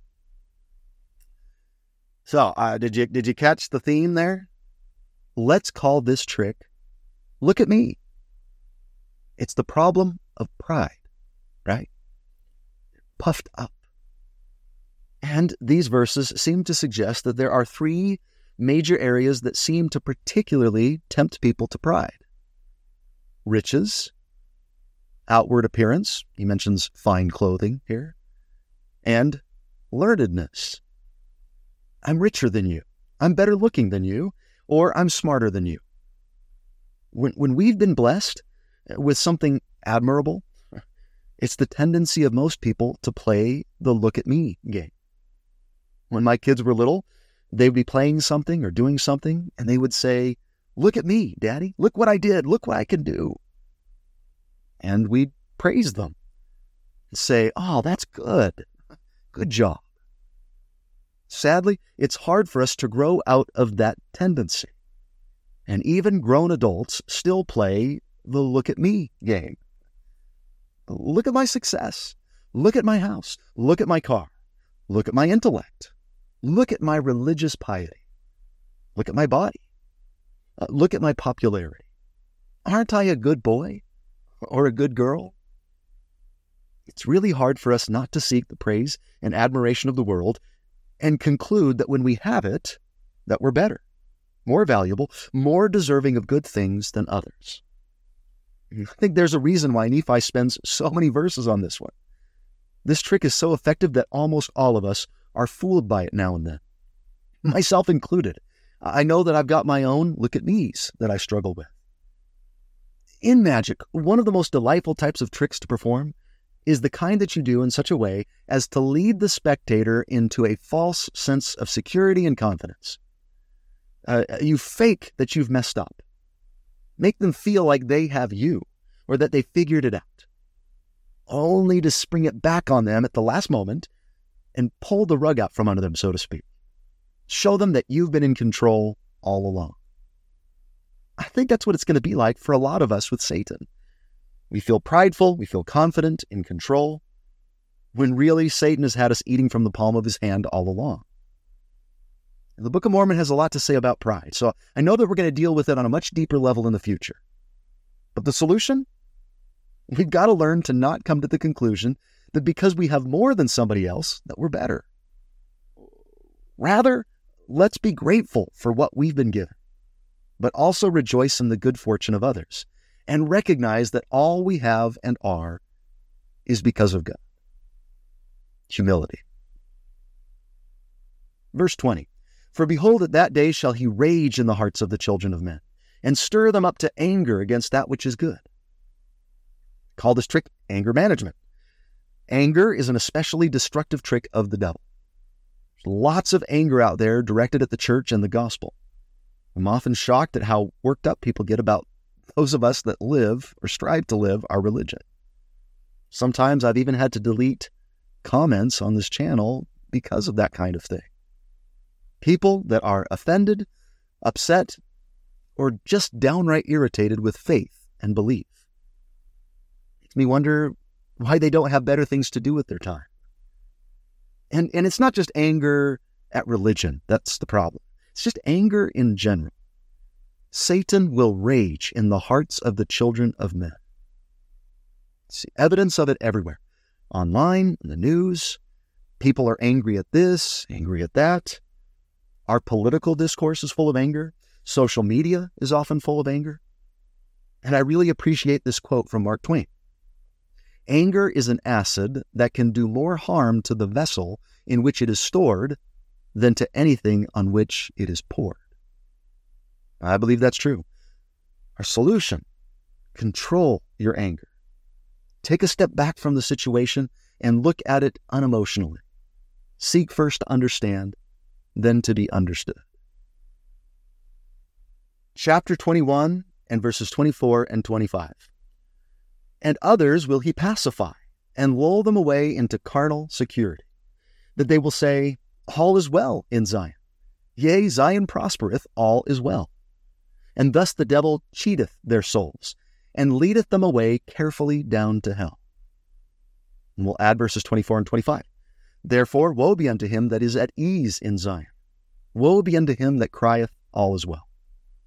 So, uh, did you did you catch the theme there? Let's call this trick, look at me. It's the problem of pride, right? Puffed up. And these verses seem to suggest that there are three major areas that seem to particularly tempt people to pride. Riches, outward appearance, he mentions fine clothing here, and learnedness. I'm richer than you, I'm better looking than you, or I'm smarter than you. When, when we've been blessed with something admirable, it's the tendency of most people to play the look at me game. When my kids were little, they would be playing something or doing something, and they would say, look at me, Daddy. Look what I did. Look what I can do. And we'd praise them and say, oh, that's good. Good job. Sadly, it's hard for us to grow out of that tendency. And even grown adults still play the look at me game. Look at my success. Look at my house. Look at my car. Look at my intellect. Look at my religious piety. Look at my body. Uh, look at my popularity. Aren't I a good boy or a good girl? It's really hard for us not to seek the praise and admiration of the world and conclude that when we have it, that we're better, more valuable, more deserving of good things than others. I think there's a reason why Nephi spends so many verses on this one. This trick is so effective that almost all of us are fooled by it now and then, myself included. I know that I've got my own look at me's that I struggle with. In magic, one of the most delightful types of tricks to perform is the kind that you do in such a way as to lead the spectator into a false sense of security and confidence. Uh, you fake that you've messed up. Make them feel like they have you, or that they figured it out, only to spring it back on them at the last moment and pull the rug out from under them, so to speak. Show them that you've been in control all along. I think that's what it's going to be like for a lot of us with Satan. We feel prideful, we feel confident, in control, when really Satan has had us eating from the palm of his hand all along. And the Book of Mormon has a lot to say about pride, so I know that we're going to deal with it on a much deeper level in the future. But the solution? We've got to learn to not come to the conclusion that because we have more than somebody else, that we're better. Rather, let's be grateful for what we've been given, but also rejoice in the good fortune of others, and recognize that all we have and are is because of God. Humility. Verse twenty, for behold, at that day shall he rage in the hearts of the children of men, and stir them up to anger against that which is good. Call this trick anger management. Anger is an especially destructive trick of the devil. There's lots of anger out there directed at the church and the gospel. I'm often shocked at how worked up people get about those of us that live or strive to live our religion. Sometimes I've even had to delete comments on this channel because of that kind of thing. People that are offended, upset, or just downright irritated with faith and belief. Makes me wonder why they don't have better things to do with their time. And, and it's not just anger at religion that's the problem. It's just anger in general. Satan will rage in the hearts of the children of men. See evidence of it everywhere. Online, in the news, people are angry at this, angry at that. Our political discourse is full of anger. Social media is often full of anger. And I really appreciate this quote from Mark Twain. Anger is an acid that can do more harm to the vessel in which it is stored than to anything on which it is poured. I believe that's true. Our solution, control your anger. Take a step back from the situation and look at it unemotionally. Seek first to understand, than to be understood. Chapter twenty-one and verses twenty-four and twenty-five. And others will he pacify, and lull them away into carnal security, that they will say, all is well in Zion. Yea, Zion prospereth, all is well. And thus the devil cheateth their souls, and leadeth them away carefully down to hell. And we'll add verses twenty-four and twenty-five. Therefore, woe be unto him that is at ease in Zion. Woe be unto him that crieth, all is well.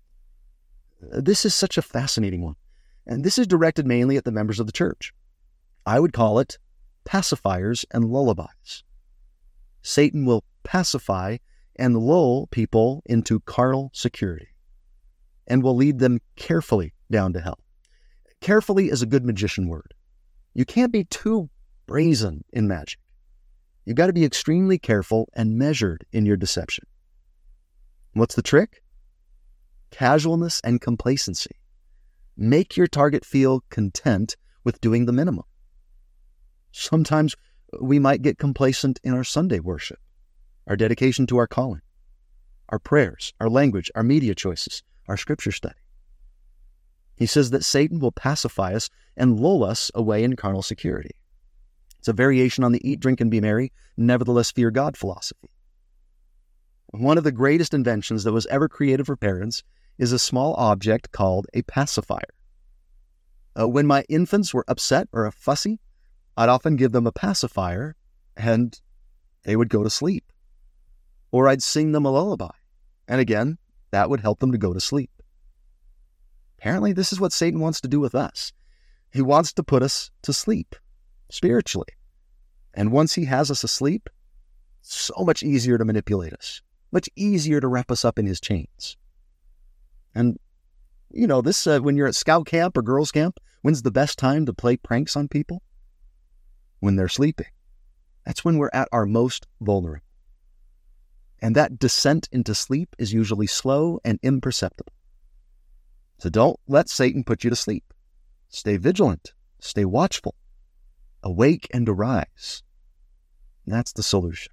This is such a fascinating one, and this is directed mainly at the members of the church. I would call it pacifiers and lullabies. Satan will pacify and lull people into carnal security, and will lead them carefully down to hell. Carefully is a good magician word. You can't be too brazen in magic. You've got to be extremely careful and measured in your deception. What's the trick? Casualness and complacency. Make your target feel content with doing the minimum. Sometimes we might get complacent in our Sunday worship, our dedication to our calling, our prayers, our language, our media choices, our scripture study. He says that Satan will pacify us and lull us away in carnal security. It's a variation on the eat, drink, and be merry, nevertheless fear God philosophy. One of the greatest inventions that was ever created for parents is a small object called a pacifier. Uh, when my infants were upset or fussy, I'd often give them a pacifier and they would go to sleep. Or I'd sing them a lullaby. And again, that would help them to go to sleep. Apparently, this is what Satan wants to do with us. He wants to put us to sleep spiritually. And once he has us asleep, so much easier to manipulate us, much easier to wrap us up in his chains. And, you know, this uh, when you're at scout camp or girls camp, when's the best time to play pranks on people? When they're sleeping. That's when we're at our most vulnerable. And that descent into sleep is usually slow and imperceptible. So don't let Satan put you to sleep. Stay vigilant. Stay watchful. Awake and arise. That's the solution.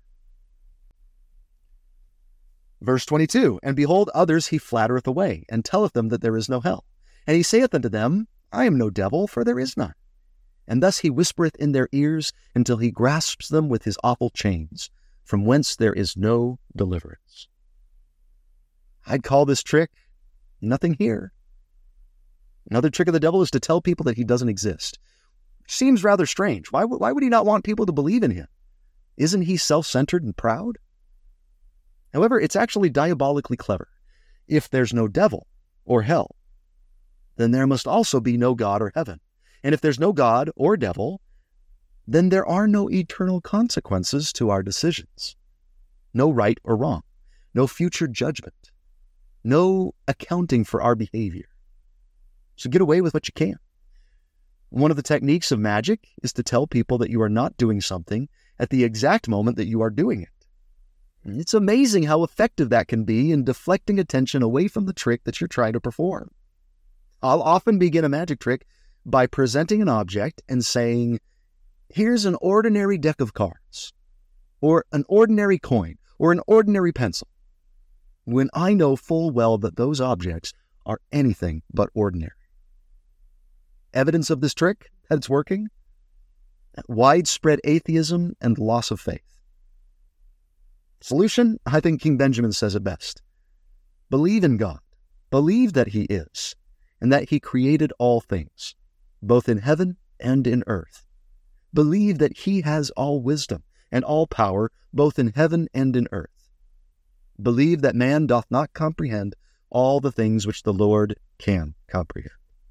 Verse twenty-two, and behold, others he flattereth away, and telleth them that there is no hell. And he saith unto them, I am no devil, for there is none. And thus he whispereth in their ears, until he grasps them with his awful chains, from whence there is no deliverance. I'd call this trick, nothing here. Another trick of the devil is to tell people that he doesn't exist. Seems rather strange. Why, why would he not want people to believe in him? Isn't he self-centered and proud? However, it's actually diabolically clever. If there's no devil or hell, then there must also be no God or heaven. And if there's no God or devil, then there are no eternal consequences to our decisions. No right or wrong. No future judgment. No accounting for our behavior. So get away with what you can. One of the techniques of magic is to tell people that you are not doing something at the exact moment that you are doing it. It's amazing how effective that can be in deflecting attention away from the trick that you're trying to perform. I'll often begin a magic trick by presenting an object and saying, here's an ordinary deck of cards, or an ordinary coin, or an ordinary pencil, when I know full well that those objects are anything but ordinary. Evidence of this trick, that it's working? Widespread atheism and loss of faith. Solution? I think King Benjamin says it best. Believe in God. Believe that he is, and that he created all things, both in heaven and in earth. Believe that he has all wisdom and all power, both in heaven and in earth. Believe that man doth not comprehend all the things which the Lord can comprehend.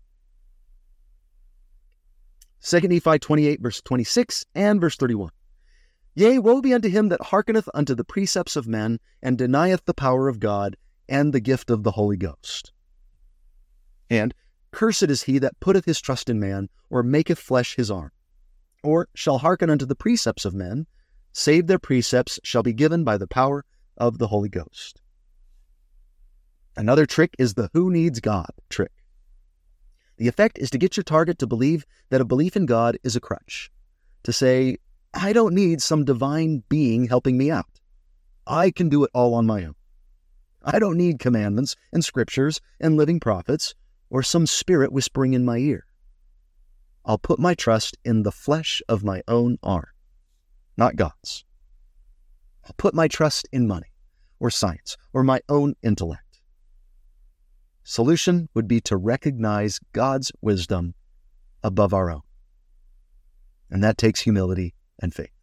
Second Nephi twenty-eight, verse twenty-six and verse thirty-one. Yea, woe be unto him that hearkeneth unto the precepts of men, and denieth the power of God, and the gift of the Holy Ghost. And cursed is he that putteth his trust in man, or maketh flesh his arm, or shall hearken unto the precepts of men, save their precepts shall be given by the power of the Holy Ghost. Another trick is the who needs God trick. The effect is to get your target to believe that a belief in God is a crutch. To say, I don't need some divine being helping me out. I can do it all on my own. I don't need commandments and scriptures and living prophets or some spirit whispering in my ear. I'll put my trust in the flesh of my own arm, not God's. I'll put my trust in money or science or my own intellect. Solution would be to recognize God's wisdom above our own. And that takes humility and faith.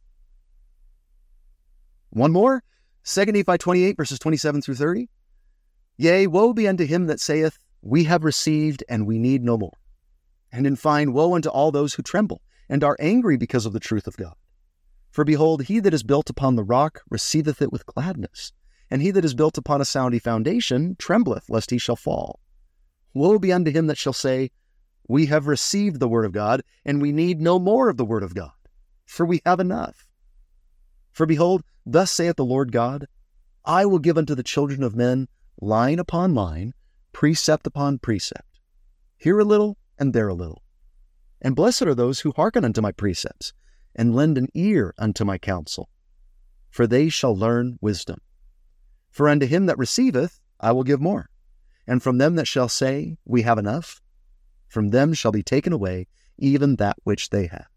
One more, Second Nephi twenty-eight, verses twenty-seven through thirty. Yea, woe be unto him that saith, we have received and we need no more. And in fine, woe unto all those who tremble and are angry because of the truth of God. For behold, he that is built upon the rock receiveth it with gladness, and he that is built upon a soundy foundation trembleth lest he shall fall. Woe be unto him that shall say, we have received the word of God, and we need no more of the word of God, for we have enough. For behold, thus saith the Lord God, I will give unto the children of men line upon line, precept upon precept, here a little and there a little. And blessed are those who hearken unto my precepts, and lend an ear unto my counsel, for they shall learn wisdom. For unto him that receiveth I will give more, and from them that shall say, we have enough, from them shall be taken away even that which they have.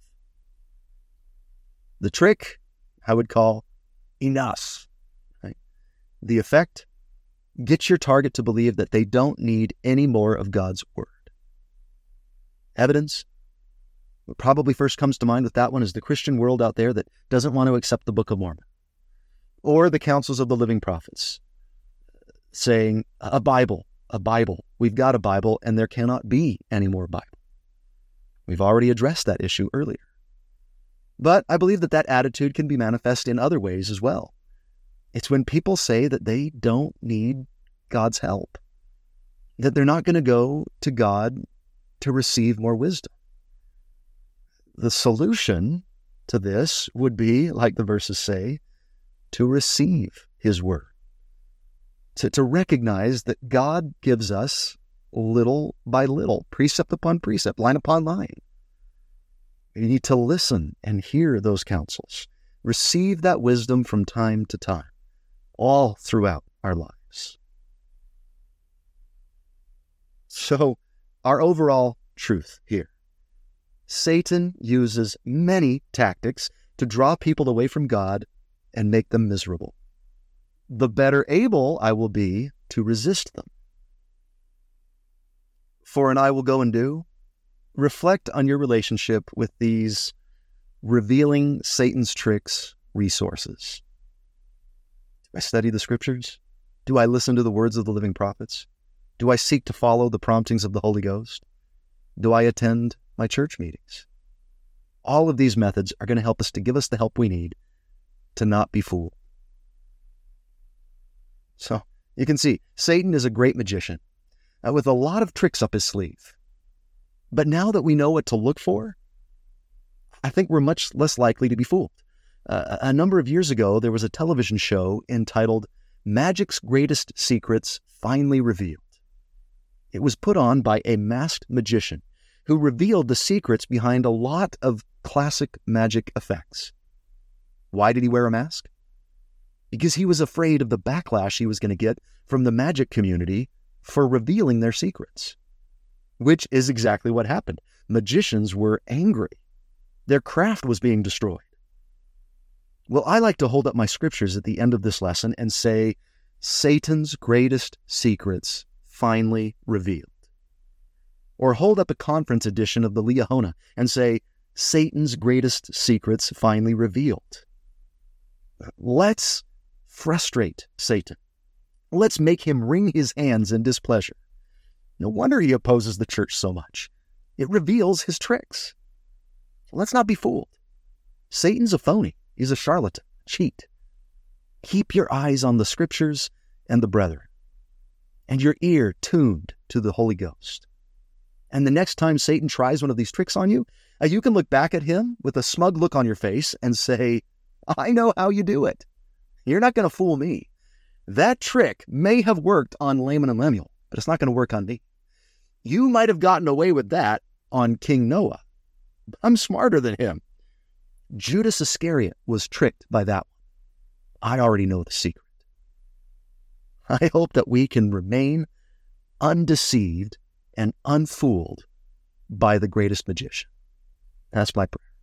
The trick I would call enough. Right? The effect, get your target to believe that they don't need any more of God's word. Evidence, what probably first comes to mind with that one is the Christian world out there that doesn't want to accept the Book of Mormon, or the counsels of the living prophets, saying, a Bible, a Bible, we've got a Bible, and there cannot be any more Bible. We've already addressed that issue earlier. But I believe that that attitude can be manifest in other ways as well. It's when people say that they don't need God's help, that they're not going to go to God to receive more wisdom. The solution to this would be, like the verses say, to receive his word, to, to recognize that God gives us little by little, precept upon precept, line upon line. We need to listen and hear those counsels, receive that wisdom from time to time, all throughout our lives. So, our overall truth here. Satan uses many tactics to draw people away from God and make them miserable. The better able I will be to resist them. For and I will go and do. Reflect on your relationship with these revealing Satan's tricks resources. Do I study the scriptures? Do I listen to the words of the living prophets? Do I seek to follow the promptings of the Holy Ghost? Do I attend my church meetings? All of these methods are going to help us to give us the help we need to not be fooled. So you can see, Satan is a great magician uh, with a lot of tricks up his sleeve. But now that we know what to look for, I think we're much less likely to be fooled. Uh, a number of years ago, there was a television show entitled Magic's Greatest Secrets Finally Revealed. It was put on by a masked magician who revealed the secrets behind a lot of classic magic effects. Why did he wear a mask? Because he was afraid of the backlash he was going to get from the magic community for revealing their secrets. Which is exactly what happened. Magicians were angry. Their craft was being destroyed. Well, I like to hold up my scriptures at the end of this lesson and say, Satan's greatest secrets finally revealed. Or hold up a conference edition of the Liahona and say, Satan's greatest secrets finally revealed. Let's frustrate Satan. Let's make him wring his hands in displeasure. No wonder he opposes the church so much. It reveals his tricks. Let's not be fooled. Satan's a phony. He's a charlatan, cheat. Keep your eyes on the scriptures and the brethren, and your ear tuned to the Holy Ghost. And the next time Satan tries one of these tricks on you, uh, you can look back at him with a smug look on your face and say, I know how you do it. You're not going to fool me. That trick may have worked on Laman and Lemuel, but it's not going to work on me. You might have gotten away with that on King Noah. I'm smarter than him. Judas Iscariot was tricked by that one. I already know the secret. I hope that we can remain undeceived and unfooled by the greatest magician. That's my prayer.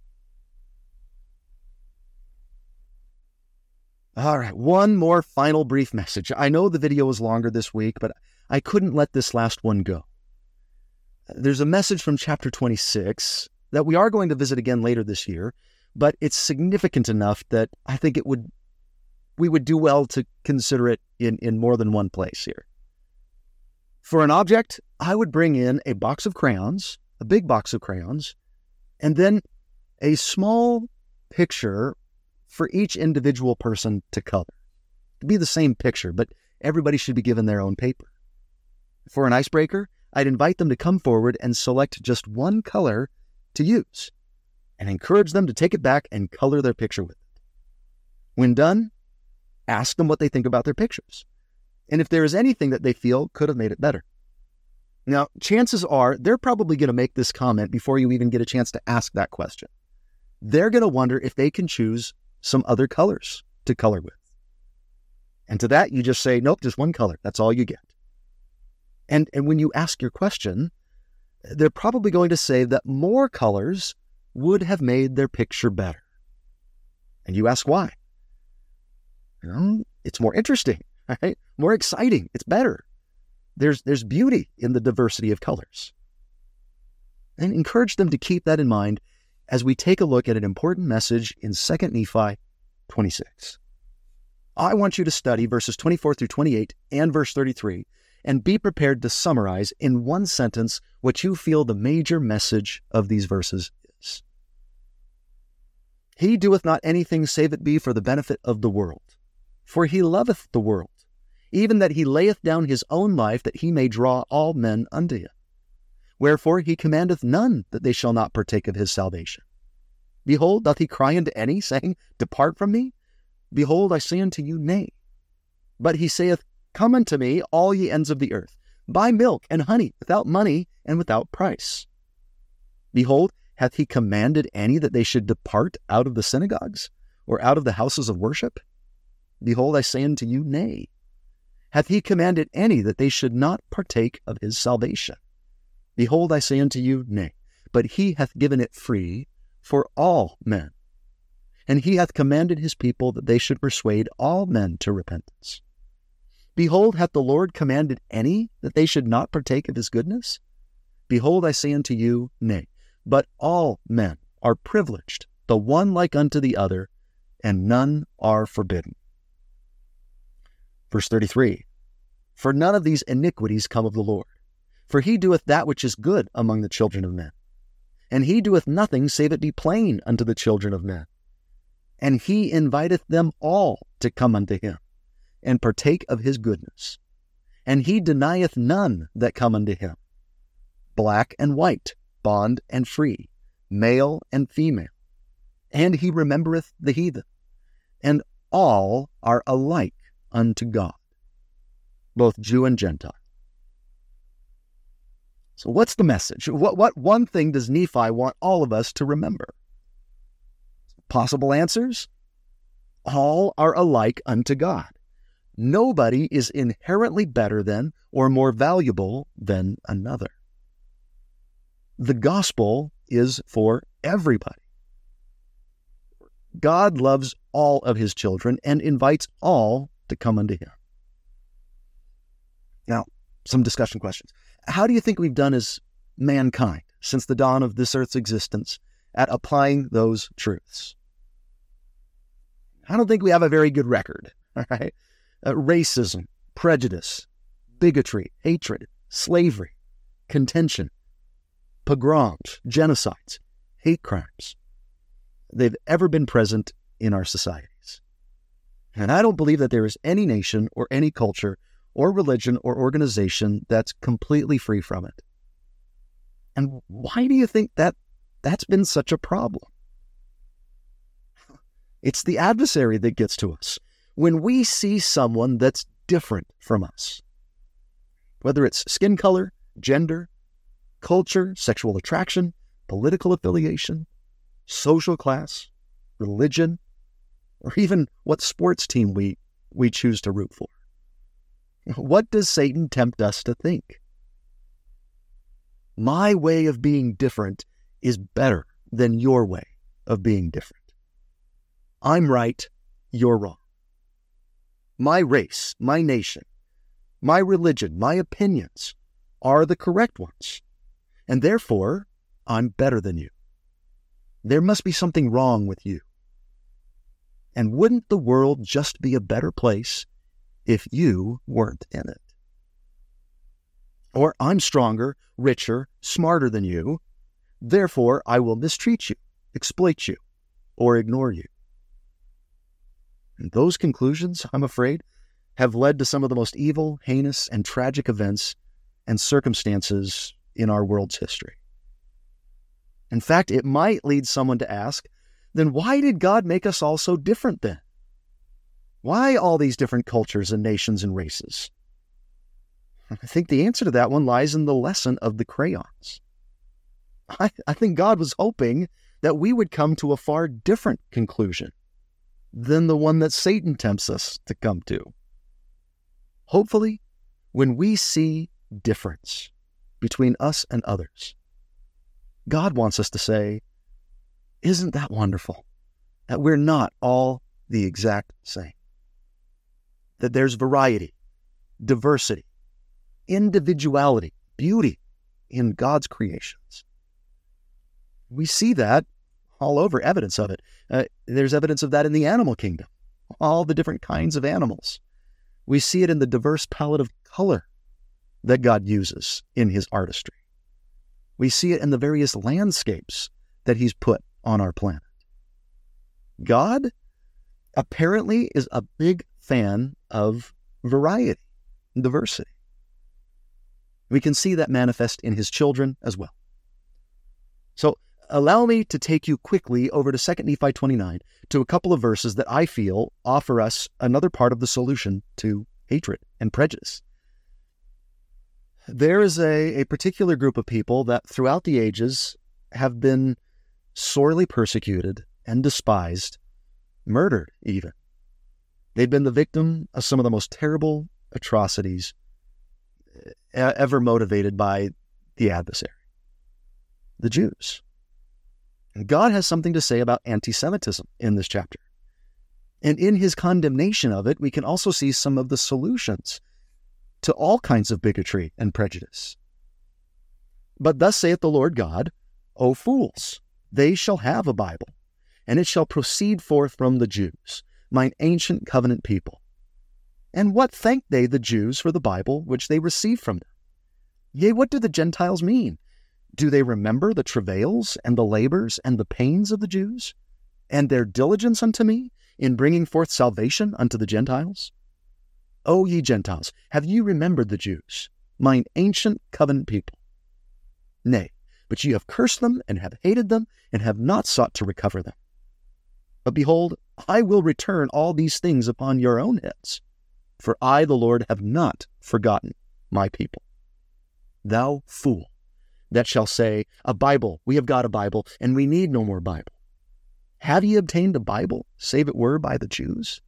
All right, one more final brief message. I know the video was longer this week, but I couldn't let this last one go. There's a message from chapter twenty-six that we are going to visit again later this year, but it's significant enough that I think it would we would do well to consider it in, in more than one place here. For an object, I would bring in a box of crayons, a big box of crayons, and then a small picture for each individual person to color. It'd be the same picture, but everybody should be given their own paper. For an icebreaker, I'd invite them to come forward and select just one color to use and encourage them to take it back and color their picture with it. When done, ask them what they think about their pictures, and if there is anything that they feel could have made it better. Now, chances are they're probably going to make this comment before you even get a chance to ask that question. They're going to wonder if they can choose some other colors to color with. And to that, you just say, nope, just one color. That's all you get. And, and when you ask your question, they're probably going to say that more colors would have made their picture better. And you ask why. You know, it's more interesting, right? More exciting. It's better. There's, there's beauty in the diversity of colors. And encourage them to keep that in mind as we take a look at an important message in Second Nephi twenty-six. I want you to study verses twenty-four through twenty-eight and verse thirty-three, and be prepared to summarize in one sentence what you feel the major message of these verses is. He doeth not anything save it be for the benefit of the world. For he loveth the world, even that he layeth down his own life, that he may draw all men unto him. Wherefore he commandeth none that they shall not partake of his salvation. Behold, doth he cry unto any, saying, Depart from me? Behold, I say unto you, Nay. But he saith, Come unto me, all ye ends of the earth, buy milk and honey without money and without price. Behold, hath he commanded any that they should depart out of the synagogues, or out of the houses of worship? Behold, I say unto you, Nay. Hath he commanded any that they should not partake of his salvation? Behold, I say unto you, Nay. But he hath given it free for all men. And he hath commanded his people that they should persuade all men to repentance. Behold, hath the Lord commanded any that they should not partake of his goodness? Behold, I say unto you, Nay. But all men are privileged, the one like unto the other, and none are forbidden. Verse thirty-three, For none of these iniquities come of the Lord, for he doeth that which is good among the children of men. And he doeth nothing save it be plain unto the children of men. And he inviteth them all to come unto him, and partake of his goodness. And he denieth none that come unto him, black and white, bond and free, male and female. And he remembereth the heathen. And all are alike unto God, both Jew and Gentile. So what's the message? What, what one thing does Nephi want all of us to remember? Possible answers? All are alike unto God. Nobody is inherently better than or more valuable than another. The gospel is for everybody. God loves all of his children and invites all to come unto him. Now, some discussion questions. How do you think we've done as mankind since the dawn of this earth's existence at applying those truths? I don't think we have a very good record. All right? Uh, racism, prejudice, bigotry, hatred, slavery, contention, pogroms, genocides, hate crimes. They've ever been present in our societies. And I don't believe that there is any nation or any culture or religion or organization that's completely free from it. And why do you think that that's been such a problem? It's the adversary that gets to us. When we see someone that's different from us, whether it's skin color, gender, culture, sexual attraction, political affiliation, social class, religion, or even what sports team we, we choose to root for. What does Satan tempt us to think? My way of being different is better than your way of being different. I'm right, you're wrong. My race, my nation, my religion, my opinions are the correct ones, and therefore I'm better than you. There must be something wrong with you. And wouldn't the world just be a better place if you weren't in it? Or I'm stronger, richer, smarter than you, therefore I will mistreat you, exploit you, or ignore you. And those conclusions, I'm afraid, have led to some of the most evil, heinous, and tragic events and circumstances in our world's history. In fact, it might lead someone to ask, then why did God make us all so different then? Why all these different cultures and nations and races? I think the answer to that one lies in the lesson of the crayons. I, I think God was hoping that we would come to a far different conclusion than the one that Satan tempts us to come to. Hopefully, when we see difference between us and others, God wants us to say, isn't that wonderful that we're not all the exact same? That there's variety, diversity, individuality, beauty in God's creations. We see that all over, evidence of it. Uh, there's evidence of that in the animal kingdom, all the different kinds of animals. We see it in the diverse palette of color that God uses in his artistry. We see it in the various landscapes that he's put on our planet. God apparently is a big fan of variety and diversity. We can see that manifest in his children as well. So allow me to take you quickly over to Second Nephi twenty-nine to a couple of verses that I feel offer us another part of the solution to hatred and prejudice. There is a, a particular group of people that throughout the ages have been sorely persecuted and despised, murdered even. They've been the victim of some of the most terrible atrocities ever motivated by the adversary, the Jews. And God has something to say about anti-Semitism in this chapter. And in his condemnation of it, we can also see some of the solutions to all kinds of bigotry and prejudice. But thus saith the Lord God, O fools, they shall have a Bible, and it shall proceed forth from the Jews, mine ancient covenant people. And what thank they the Jews for the Bible which they receive from them? Yea, what do the Gentiles mean? Do they remember the travails and the labors and the pains of the Jews, and their diligence unto me in bringing forth salvation unto the Gentiles? O ye Gentiles, have ye remembered the Jews, mine ancient covenant people? Nay, but ye have cursed them, and have hated them, and have not sought to recover them. But behold, I will return all these things upon your own heads, for I, the Lord, have not forgotten my people. Thou fool, that shall say, a Bible, we have got a Bible, and we need no more Bible. Have ye obtained a Bible, save it were by the Jews?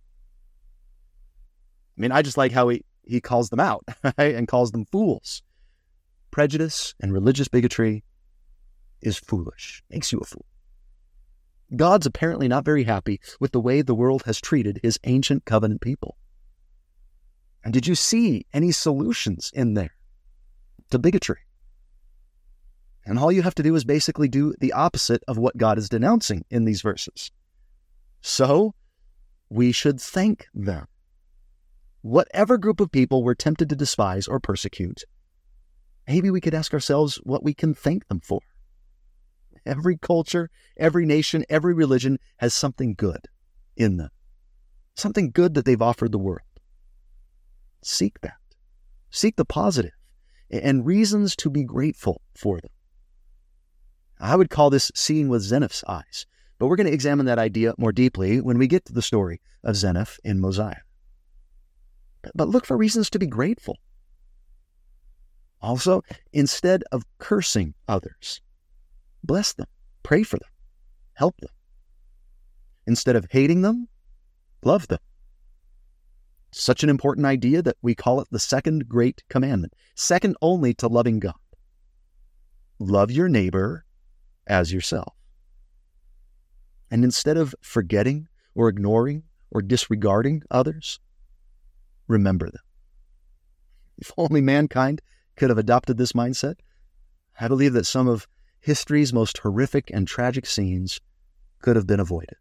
I mean, I just like how he, he calls them out, right? And calls them fools. Prejudice and religious bigotry is foolish, makes you a fool. God's apparently not very happy with the way the world has treated his ancient covenant people. And did you see any solutions in there to bigotry? And all you have to do is basically do the opposite of what God is denouncing in these verses. So, we should thank them. Whatever group of people we're tempted to despise or persecute, maybe we could ask ourselves what we can thank them for. Every culture, every nation, every religion has something good in them. Something good that they've offered the world. Seek that. Seek the positive and reasons to be grateful for them. I would call this seeing with Xeniph's eyes, but we're going to examine that idea more deeply when we get to the story of Xeniph in Mosiah. But look for reasons to be grateful. Also, instead of cursing others, bless them, pray for them, help them. Instead of hating them, love them. Such an important idea that we call it the second great commandment, second only to loving God. Love your neighbor as yourself. And instead of forgetting or ignoring or disregarding others, remember them. If only mankind could have adopted this mindset, I believe that some of history's most horrific and tragic scenes could have been avoided.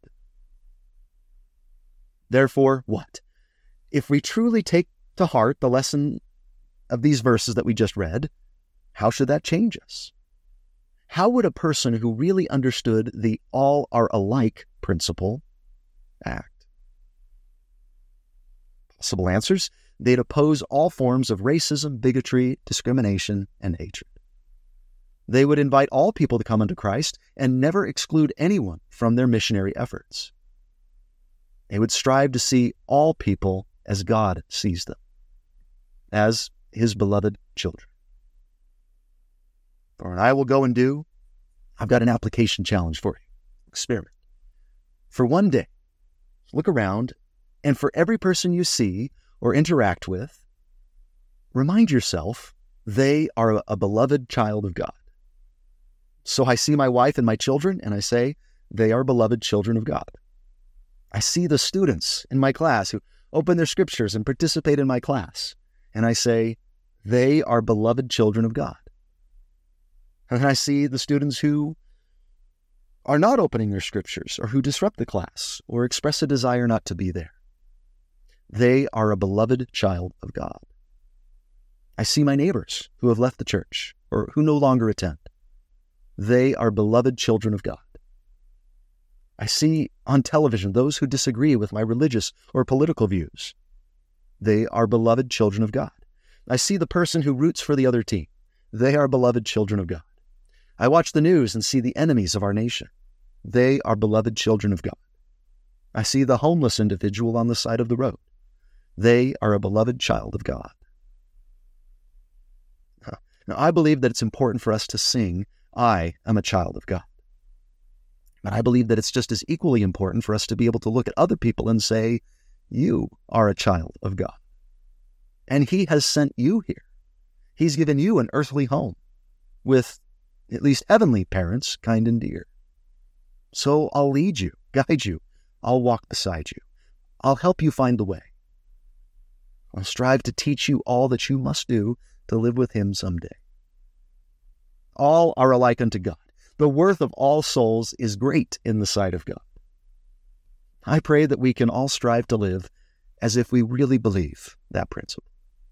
Therefore, what? If we truly take to heart the lesson of these verses that we just read, how should that change us? How would a person who really understood the all are alike principle act? Possible answers: they'd oppose all forms of racism, bigotry, discrimination, and hatred. They would invite all people to come unto Christ and never exclude anyone from their missionary efforts. They would strive to see all people as God sees them, as his beloved children. For what I will go and do, I've got an application challenge for you. Experiment. For one day, look around, and for every person you see or interact with, remind yourself they are a beloved child of God. So I see my wife and my children, and I say, they are beloved children of God. I see the students in my class who open their scriptures and participate in my class, and I say, they are beloved children of God. And I see the students who are not opening their scriptures or who disrupt the class or express a desire not to be there. They are a beloved child of God. I see my neighbors who have left the church or who no longer attend. They are beloved children of God. I see on television those who disagree with my religious or political views. They are beloved children of God. I see the person who roots for the other team. They are beloved children of God. I watch the news and see the enemies of our nation. They are beloved children of God. I see the homeless individual on the side of the road. They are a beloved child of God. Now, I believe that it's important for us to sing, I am a child of God. But I believe that it's just as equally important for us to be able to look at other people and say, you are a child of God. And he has sent you here. He's given you an earthly home with at least heavenly parents, kind and dear. So I'll lead you, guide you. I'll walk beside you. I'll help you find the way. I'll strive to teach you all that you must do to live with him someday. All are alike unto God. The worth of all souls is great in the sight of God. I pray that we can all strive to live as if we really believe that principle.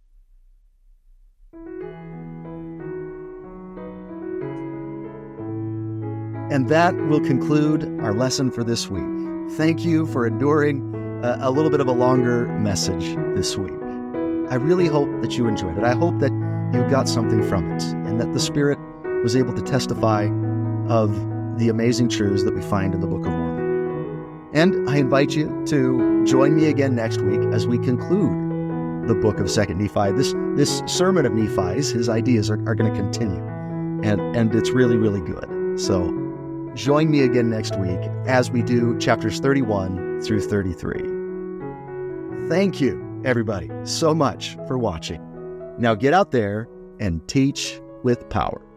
And that will conclude our lesson for this week. Thank you for enduring a, a little bit of a longer message this week. I really hope that you enjoyed it. I hope that you got something from it and that the Spirit was able to testify of the amazing truths that we find in the Book of Mormon. And I invite you to join me again next week as we conclude the book of Second Nephi. This this sermon of Nephi's, his ideas are, are going to continue. And, and it's really, really good. So join me again next week as we do chapters thirty-one through thirty-three. Thank you, everybody, so much for watching. Now get out there and teach with power.